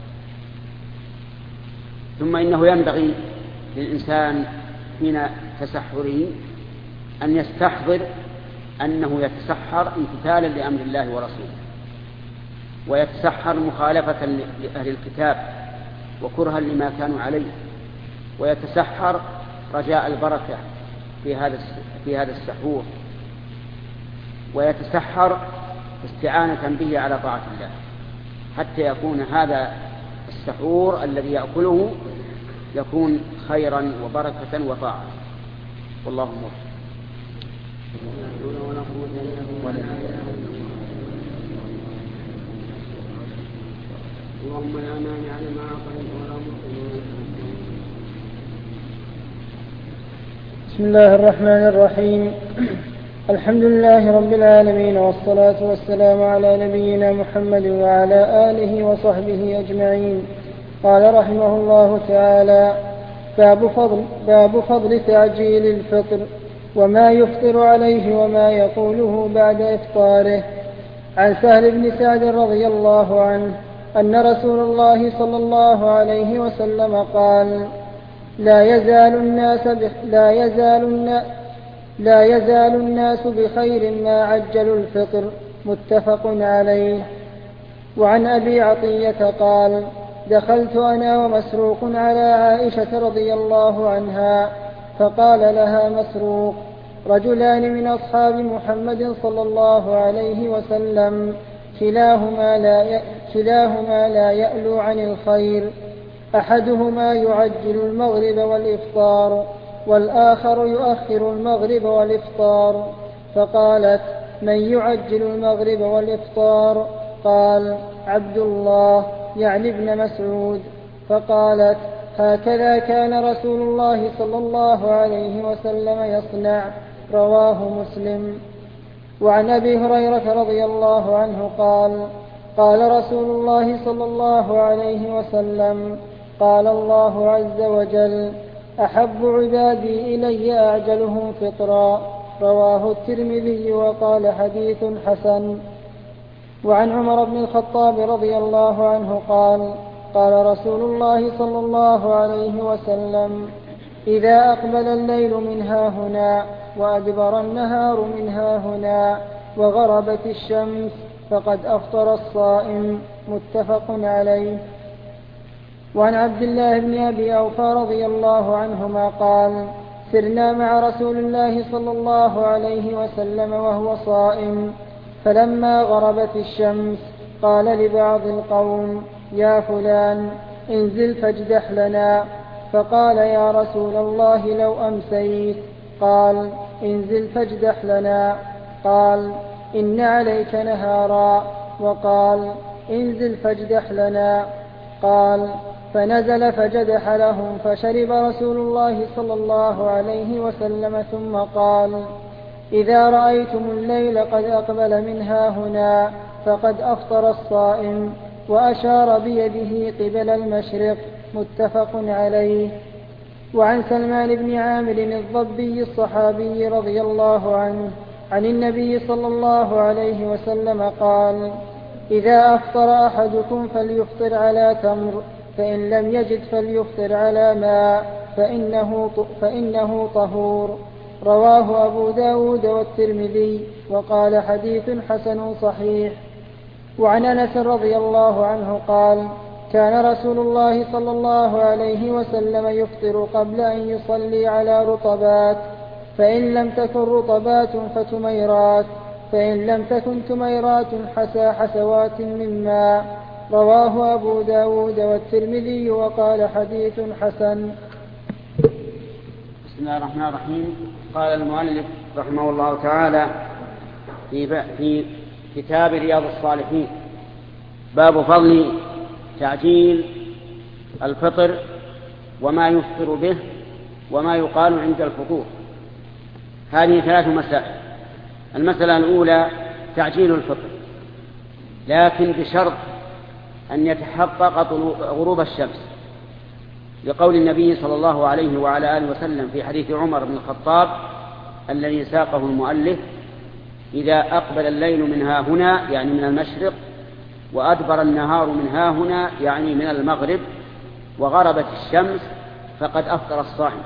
ثم إنه ينبغي للإنسان حين تسحره أن يستحضر أنه يتسحر امتثالا لأمر الله ورسوله، ويتسحر مخالفة لأهل الكتاب وكرها لما كانوا عليه، ويتسحر رجاء البركة في هذا في هذا السحور، ويتسحر استعانة به على طاعة الله، حتى يكون هذا السحور الذي يأكله يكون خيرا وبركة وطاعة. والله موفق. اللهم لا مانع لما أعطيت ولا معطي. بسم الله الرحمن الرحيم. الحمد لله رب العالمين، والصلاة والسلام على نبينا محمد وعلى آله وصحبه أجمعين. قال رحمه الله تعالى: باب فضل, باب فضل تعجيل الفطر وما يفطر عليه وما يقوله بعد إفطاره. عن سهل بن سعد رضي الله عنه أن رسول الله صلى الله عليه وسلم قال: لا يزال الناس بخ... لا يزال الناس لا يزال الناس بخير ما عجلوا الفطر. متفق عليه. وعن أبي عطية قال: دخلت أنا ومسروق على عائشة رضي الله عنها، فقال لها مسروق: رجلان من أصحاب محمد صلى الله عليه وسلم كلاهما لا, ي... كلاهما لا يألو عن الخير، أحدهما يعجل المغرب والإفطار، والآخر يؤخر المغرب والإفطار. فقالت: من يعجل المغرب والإفطار؟ قال: عبد الله، يعني ابن مسعود. فقالت: هكذا كان رسول الله صلى الله عليه وسلم يصنع. رواه مسلم. وعن أبي هريرة رضي الله عنه قال: قال رسول الله صلى الله عليه وسلم: قال الله عز وجل: أحب عبادي إلي أعجلهم فطرا. رواه الترمذي وقال: حديث حسن. وعن عمر بن الخطاب رضي الله عنه قال: قال رسول الله صلى الله عليه وسلم: إذا أقبل الليل من هاهنا وأدبر النهار من هاهنا وغربت الشمس فقد أفطر الصائم. متفق عليه. وعن عبد الله بن أبي أوفى رضي الله عنهما قال: سرنا مع رسول الله صلى الله عليه وسلم وهو صائم، فلما غربت الشمس قال لبعض القوم: يا فلان، انزل فاجدح لنا. فقال: يا رسول الله، لو أمسيت. قال: انزل فاجدح لنا. قال: إن عليك نهارا. وقال: انزل فاجدح لنا. قال: فنزل فجدح لهم، فشرب رسول الله صلى الله عليه وسلم ثم قال: إذا رأيتم الليل قد أقبل من هاهنا فقد أفطر الصائم، وأشار بيده قبل المشرق. متفق عليه. وعن سلمان بن عامر الضبي الصحابي رضي الله عنه عن النبي صلى الله عليه وسلم قال: إذا أفطر أحدكم فليفطر على تمر، فإن لم يجد فليفطر على ماء، فإنه, فإنه طهور. رواه أبو داود والترمذي وقال: حديث حسن صحيح. وعن أنس رضي الله عنه قال: كان رسول الله صلى الله عليه وسلم يفطر قبل أن يصلي على رطبات، فإن لم تكن رطبات فتميرات، فإن لم تكن تميرات حسى حسوات من ماء. رواه أبو داود والترمذي وقال: حديث حسن. بسم الله الرحمن الرحيم. قال المؤلف رحمه الله تعالى في في كتاب رياض الصالحين: باب فضل تعجيل الفطر وما يفطر به وما يقال عند الفطور. هذه ثلاث مسائل. المسألة الأولى تعجيل الفطر، لكن بشرط أن يتحقق غروب الشمس، لقول النبي صلى الله عليه وعلى آله وسلم في حديث عمر بن الخطاب الذي ساقه المؤلف: إذا أقبل الليل من ها هنا يعني من المشرق، وأدبر النهار من ها هنا يعني من المغرب، وغربت الشمس، فقد أفطر الصائم.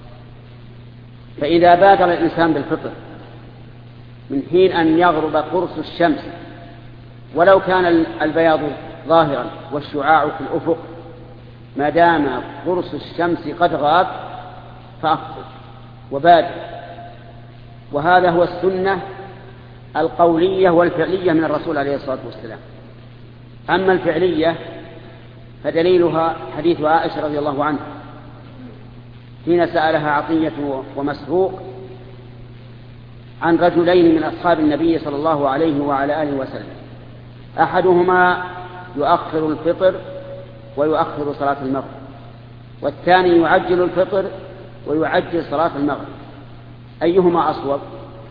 فإذا بادر الإنسان بالفطر من حين أن يغرب قرص الشمس، ولو كان البياض ظاهرا والشعاع في الأفق، ما دام قرص الشمس قد غاب فأفطر وبادر. وهذا هو السنة القولية والفعلية من الرسول عليه الصلاة والسلام. أما الفعلية فدليلها حديث عائشة رضي الله عنها حين سألها عطية ومسروق عن رجلين من أصحاب النبي صلى الله عليه وعلى آله وسلم، أحدهما يؤخر الفطر ويؤخر صلاة المغرب، والثاني يعجل الفطر ويعجل صلاة المغرب، أيهما أصوب؟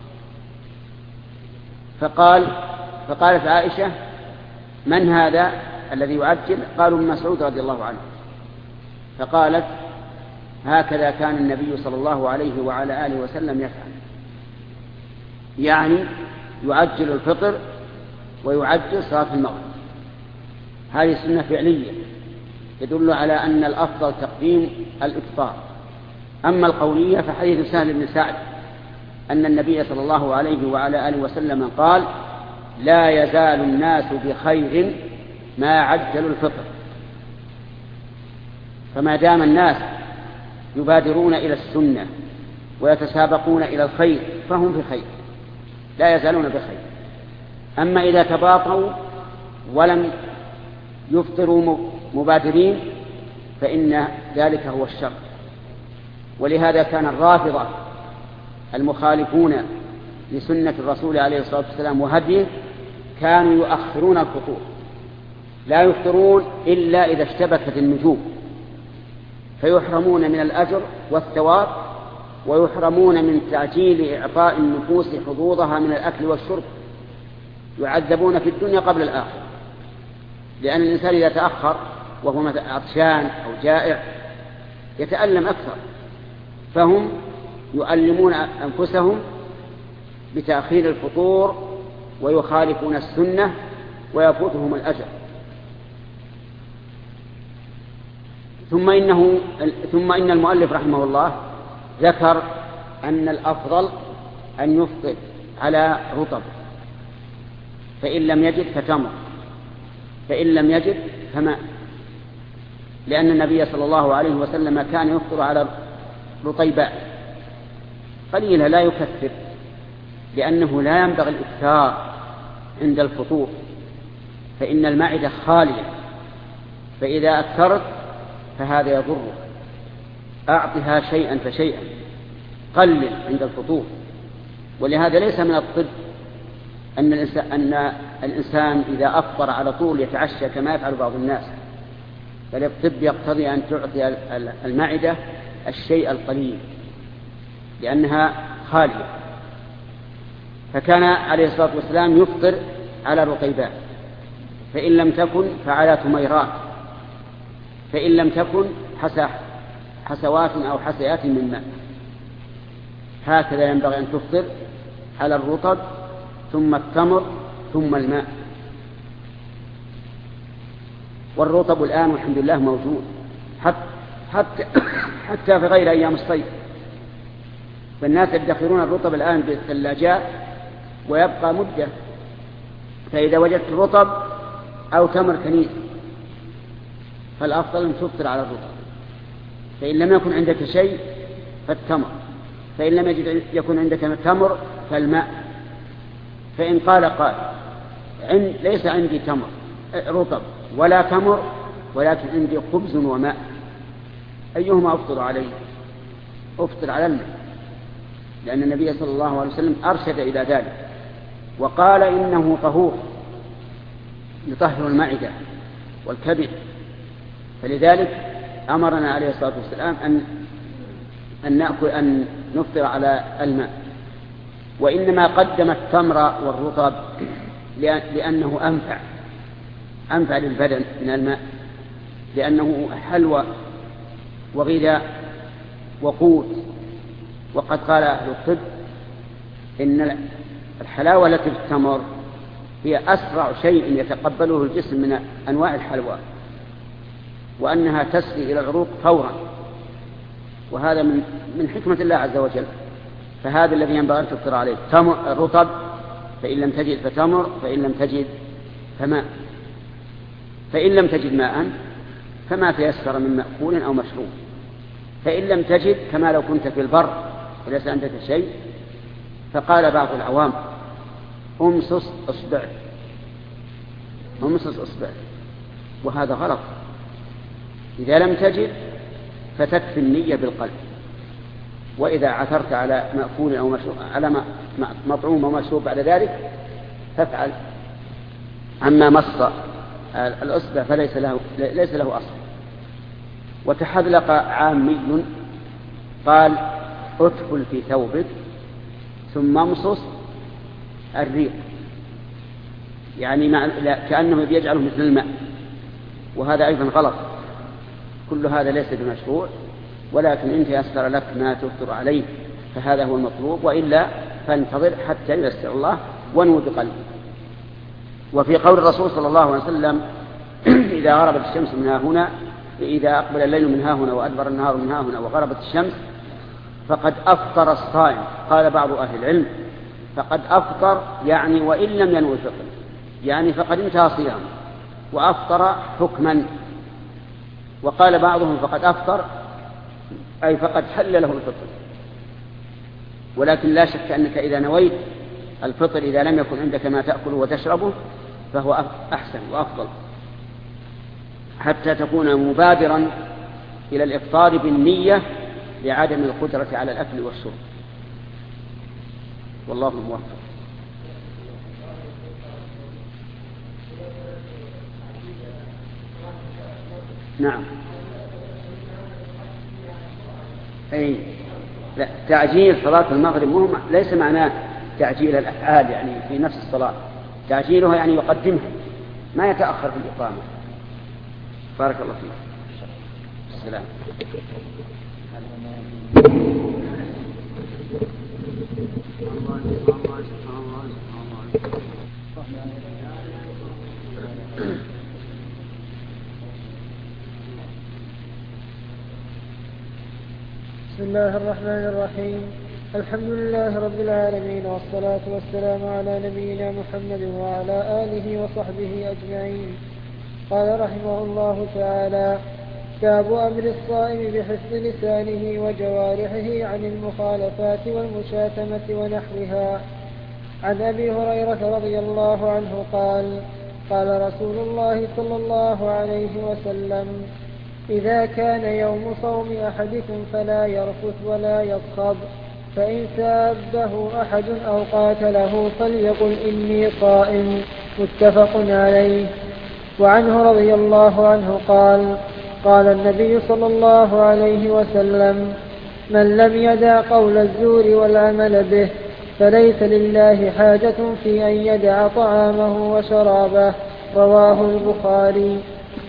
فقال فقالت عائشة: من هذا الذي يعجل؟ قالوا: ابن مسعود رضي الله عنه. فقالت: هكذا كان النبي صلى الله عليه وعلى آله وسلم يفعل، يعني يعجل الفطر ويعجل صلاة المغرب. هذه سنة فعلية يدل على أن الأفضل تقديم الإفطار. أما القولية فحديث سهل بن سعد أن النبي صلى الله عليه وعلى آله وسلم قال: لا يزال الناس بخير ما عجلوا الفطر. فما دام الناس يبادرون إلى السنة ويتسابقون إلى الخير فهم في خير، لا يزالون بخير. أما إذا تباطؤوا ولم يفطروا مبادرين فإن ذلك هو الشر. ولهذا كان الرافضة المخالفون لسنة الرسول عليه الصلاة والسلام وهديه كانوا يؤخرون الفطور، لا يفطرون إلا إذا اشتبكت النجوم، فيحرمون من الأجر والثواب، ويحرمون من تعجيل إعطاء النفوس حظوظها من الأكل والشرب، يعذبون في الدنيا قبل الآخرة. لأن الإنسان إذا تأخر وهو عطشان أو جائع يتألم أكثر، فهم يؤلمون أنفسهم بتأخير الفطور ويخالفون السنة ويفوتهم الأجر. ثم إنه ثم إن المؤلف رحمه الله ذكر أن الأفضل أن يفطر على رطب، فإن لم يجد فتمر، فإن لم يجد فماء، لأن النبي صلى الله عليه وسلم كان يفطر على رطيباء قليلة لا يكثر، لأنه لا ينبغي الإكثار عند الفطور، فإن المعدة خالية، فإذا أكثرت فهذا يضرك. أعطها شيئا فشيئا، قلل عند الفطور. ولهذا ليس من الطب أن الإنسان, أن الإنسان إذا أفطر على طول يتعشى كما يفعل بعض الناس، بل الطب يقتضي أن تعطي المعدة الشيء القليل لأنها خالية. فكان عليه الصلاة والسلام يفطر على رطيبات، فإن لم تكن فعلى تميرات، فإن لم تكن حسوات أو حسيات من ماء. هكذا ينبغي أن تفطر على الرطب ثم التمر ثم الماء. والرطب الآن والحمد لله موجود حتى, حتى, حتى في غير أيام الصيف، فالناس يدخرون الرطب الآن بالثلاجات ويبقى مدة. فإذا وجدت رطب أو تمر كنيس فالأفضل أن تفطر على الرطب، فإن لم يكن عندك شيء فالتمر، فإن لم يجد يكن عندك تمر فالماء. فإن قال قال عند ليس عندي تمر رطب ولا تمر ولكن عندي خبز وماء، أيهما أفضل عليه؟ أفطر على الماء، لأن النبي صلى الله عليه وسلم أرشد إلى ذلك وقال إنه طهور يطهر المعدة والكبد، فلذلك أمرنا عليه الصلاة والسلام أن أن نأكل أن نفطر على الماء. وإنما قدم التمر والرطب لأنه أنفع أنفع للبدن من الماء، لأنه حلوى وغذاء وقوت. وقد قال أهل الطب إن الحلاوة التي في التمر هي أسرع شيء يتقبله الجسم من أنواع الحلوى، وأنها تسري إلى العروق فورا، وهذا من من حكمة الله عز وجل. فهذا الذي ينبغي أن تفطر عليه تمر رطب، فإن لم تجد فتمر، فإن لم تجد فماء، فإن لم تجد ماء فما تيسر من مأكول أو مشروب، فإن لم تجد كما لو كنت في البر وليس عندك شيء. فقال بعض العوام أمصص أصبع أمصص أصبع، وهذا غلط. إذا لم تجد فتكفي النية بالقلب، وإذا عثرت على مأكول أو مشروب على مطعوم أو مشروب بعد ذلك فافعل. أما مص الأصبع فليس له ليس له أصل. وتحذلق عامي قال ادخل في ثوبك ثم امصص الريق، يعني مع كأنه يجعله مثل الماء، وهذا أيضا غلط. كل هذا ليس بمشروع، ولكن إن تيسر لك ما تفطر عليه فهذا هو المطلوب، وإلا فانتظر حتى ييسر الله وانوي بقلبك. وفي قول الرسول صلى الله عليه وسلم إذا غربت الشمس من ها هنا، إذا أقبل الليل من ها هنا وأدبر النهار من ها هنا وغربت الشمس فقد أفطر الصائم. قال بعض أهل العلم فقد أفطر يعني وإن لم ينوي الفطر، يعني فقد انتهى صيامه وأفطر حكما. وقال بعضهم فقد أفطر أي فقد حل له الفطر. ولكن لا شك أنك إذا نويت الفطر إذا لم يكن عندك ما تأكله وتشربه فهو أحسن وأفضل، حتى تكون مبادرا إلى الإفطار بالنية لعدم القدرة على الأكل والشرب. والله الموفق. نعم. أي لا، تعجيل صلاة المغرب مهم ليس معناه تعجيل الأفعال يعني في نفس الصلاة، تعجيلها يعني يقدمها ما يتأخر في الإقامة. بارك الله فيك. السلام. بسم الله الرحمن الرحيم. الحمد لله رب العالمين، والصلاة والسلام على نبينا محمد وعلى آله وصحبه أجمعين. قال رحمه الله تعالى: باب أمر الصائم بحفظ لسانه وجوارحه عن المخالفات والمشاتمة ونحوها. عن أبي هريرة رضي الله عنه قال: قال رسول الله صلى الله عليه وسلم: إذا كان يوم صوم أحدكم فلا يرفث ولا يصخب، فإن سابه أحد أو قاتله فليقل إني صائم. متفق عليه. وعنه رضي الله عنه قال: قال النبي صلى الله عليه وسلم: من لم يدع قول الزور والعمل به فليس لله حاجة في أن يدع طعامه وشرابه. رواه البخاري.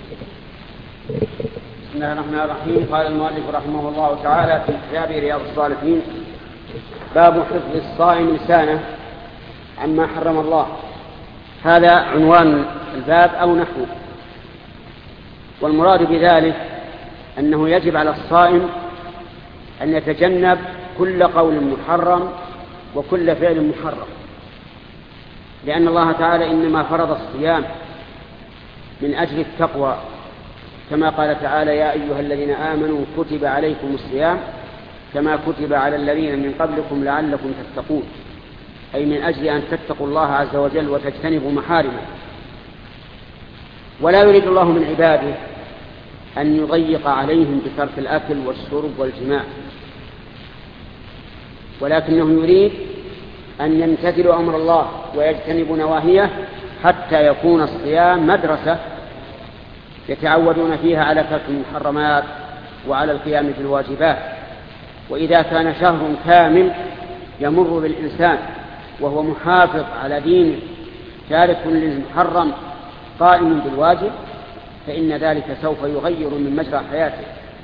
بسم الله الرحمن الرحيم. قال المؤلف رحمه الله تعالى في كتابه رياض الصالحين: باب حفظ الصائم لسانه عما حرم الله. هذا عنوان الباب أو نحوه. والمراد بذلك أنه يجب على الصائم أن يتجنب كل قول محرم وكل فعل محرم، لأن الله تعالى إنما فرض الصيام من أجل التقوى، كما قال تعالى: يا أيها الذين آمنوا كتب عليكم الصيام كما كتب على الذين من قبلكم لعلكم تتقون، أي من أجل أن تتقوا الله عز وجل وتجتنبوا محارمه. ولا يريد الله من عباده أن يضيق عليهم بترك الأكل والشرب والجماع، ولكنه يريد أن يمتثلوا أمر الله ويجتنبوا نواهيه حتى يكون الصيام مدرسة يتعودون فيها على ترك المحرمات وعلى القيام بالواجبات. وإذا كان شهر كامل يمر بالإنسان وهو محافظ على دينه تارك للمحرم قائم بالواجب فإن ذلك سوف يغير من مجرى حياته.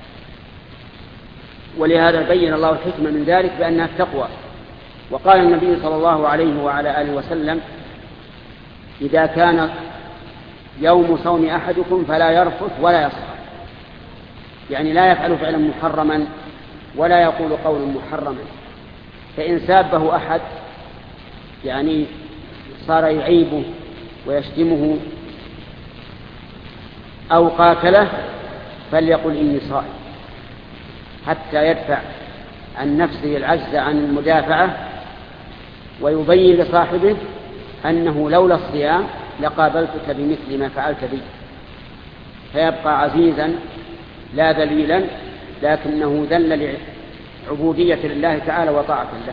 ولهذا بين الله الحكمة من ذلك بأنها التقوى. وقال النبي صلى الله عليه وعلى آله وسلم: إذا كان يوم صوم أحدكم فلا يرفث ولا يصخب، يعني لا يفعل فعلا محرما ولا يقول قولا محرما. فإن سابه أحد يعني صار يعيبه ويشتمه أو قاتله فليقل إني صائم، حتى يدفع عن نفسه العجز عن المدافعة ويبين لصاحبه أنه لولا الصيام لقابلتك بمثل ما فعلت بي، فيبقى عزيزا لا ذليلا لكنه ذل لعبودية لله تعالى وطاعة له.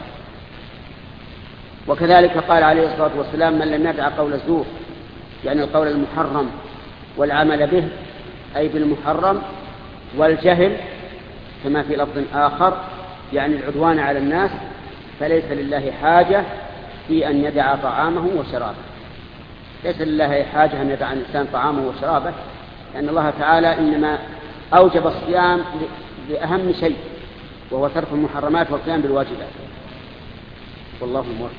وكذلك قال عليه الصلاة والسلام: من لم يدع قول الزور، يعني القول المحرم والعمل به أي بالمحرم، والجهل كما في لفظ آخر يعني العدوان على الناس، فليس لله حاجة في أن يدع طعامه وشرابه. ليس لله حاجة أن يدع الإنسان طعامه وشرابه، لأن الله تعالى إنما أوجب الصيام لأهم شيء وهو ترك المحرمات والقيام بالواجبات. والله موفق.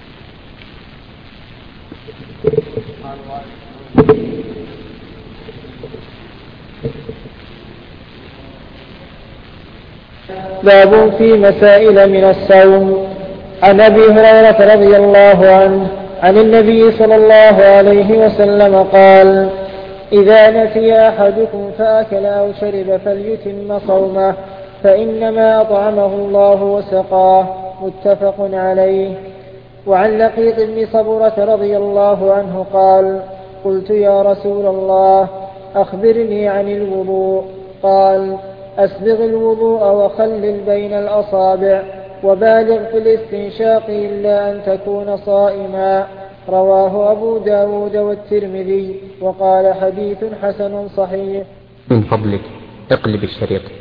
باب في مسائل من الصوم. عن أبي هريرة رضي الله عنه عن النبي صلى الله عليه وسلم قال: إذا نسي أحدكم فأكل أو شرب فليتم صومه فإنما أطعمه الله وسقاه. متفق عليه. وعن لقيط بن صبرة رضي الله عنه قال: قلت يا رسول الله أخبرني عن الوضوء. قال: أسبغ الوضوء وخلل بين الأصابع وبالغ في الاستنشاق إلا أن تكون صائما. رواه أبو داود والترمذي وقال: حديث حسن صحيح. من فضلك اقلب الشريط.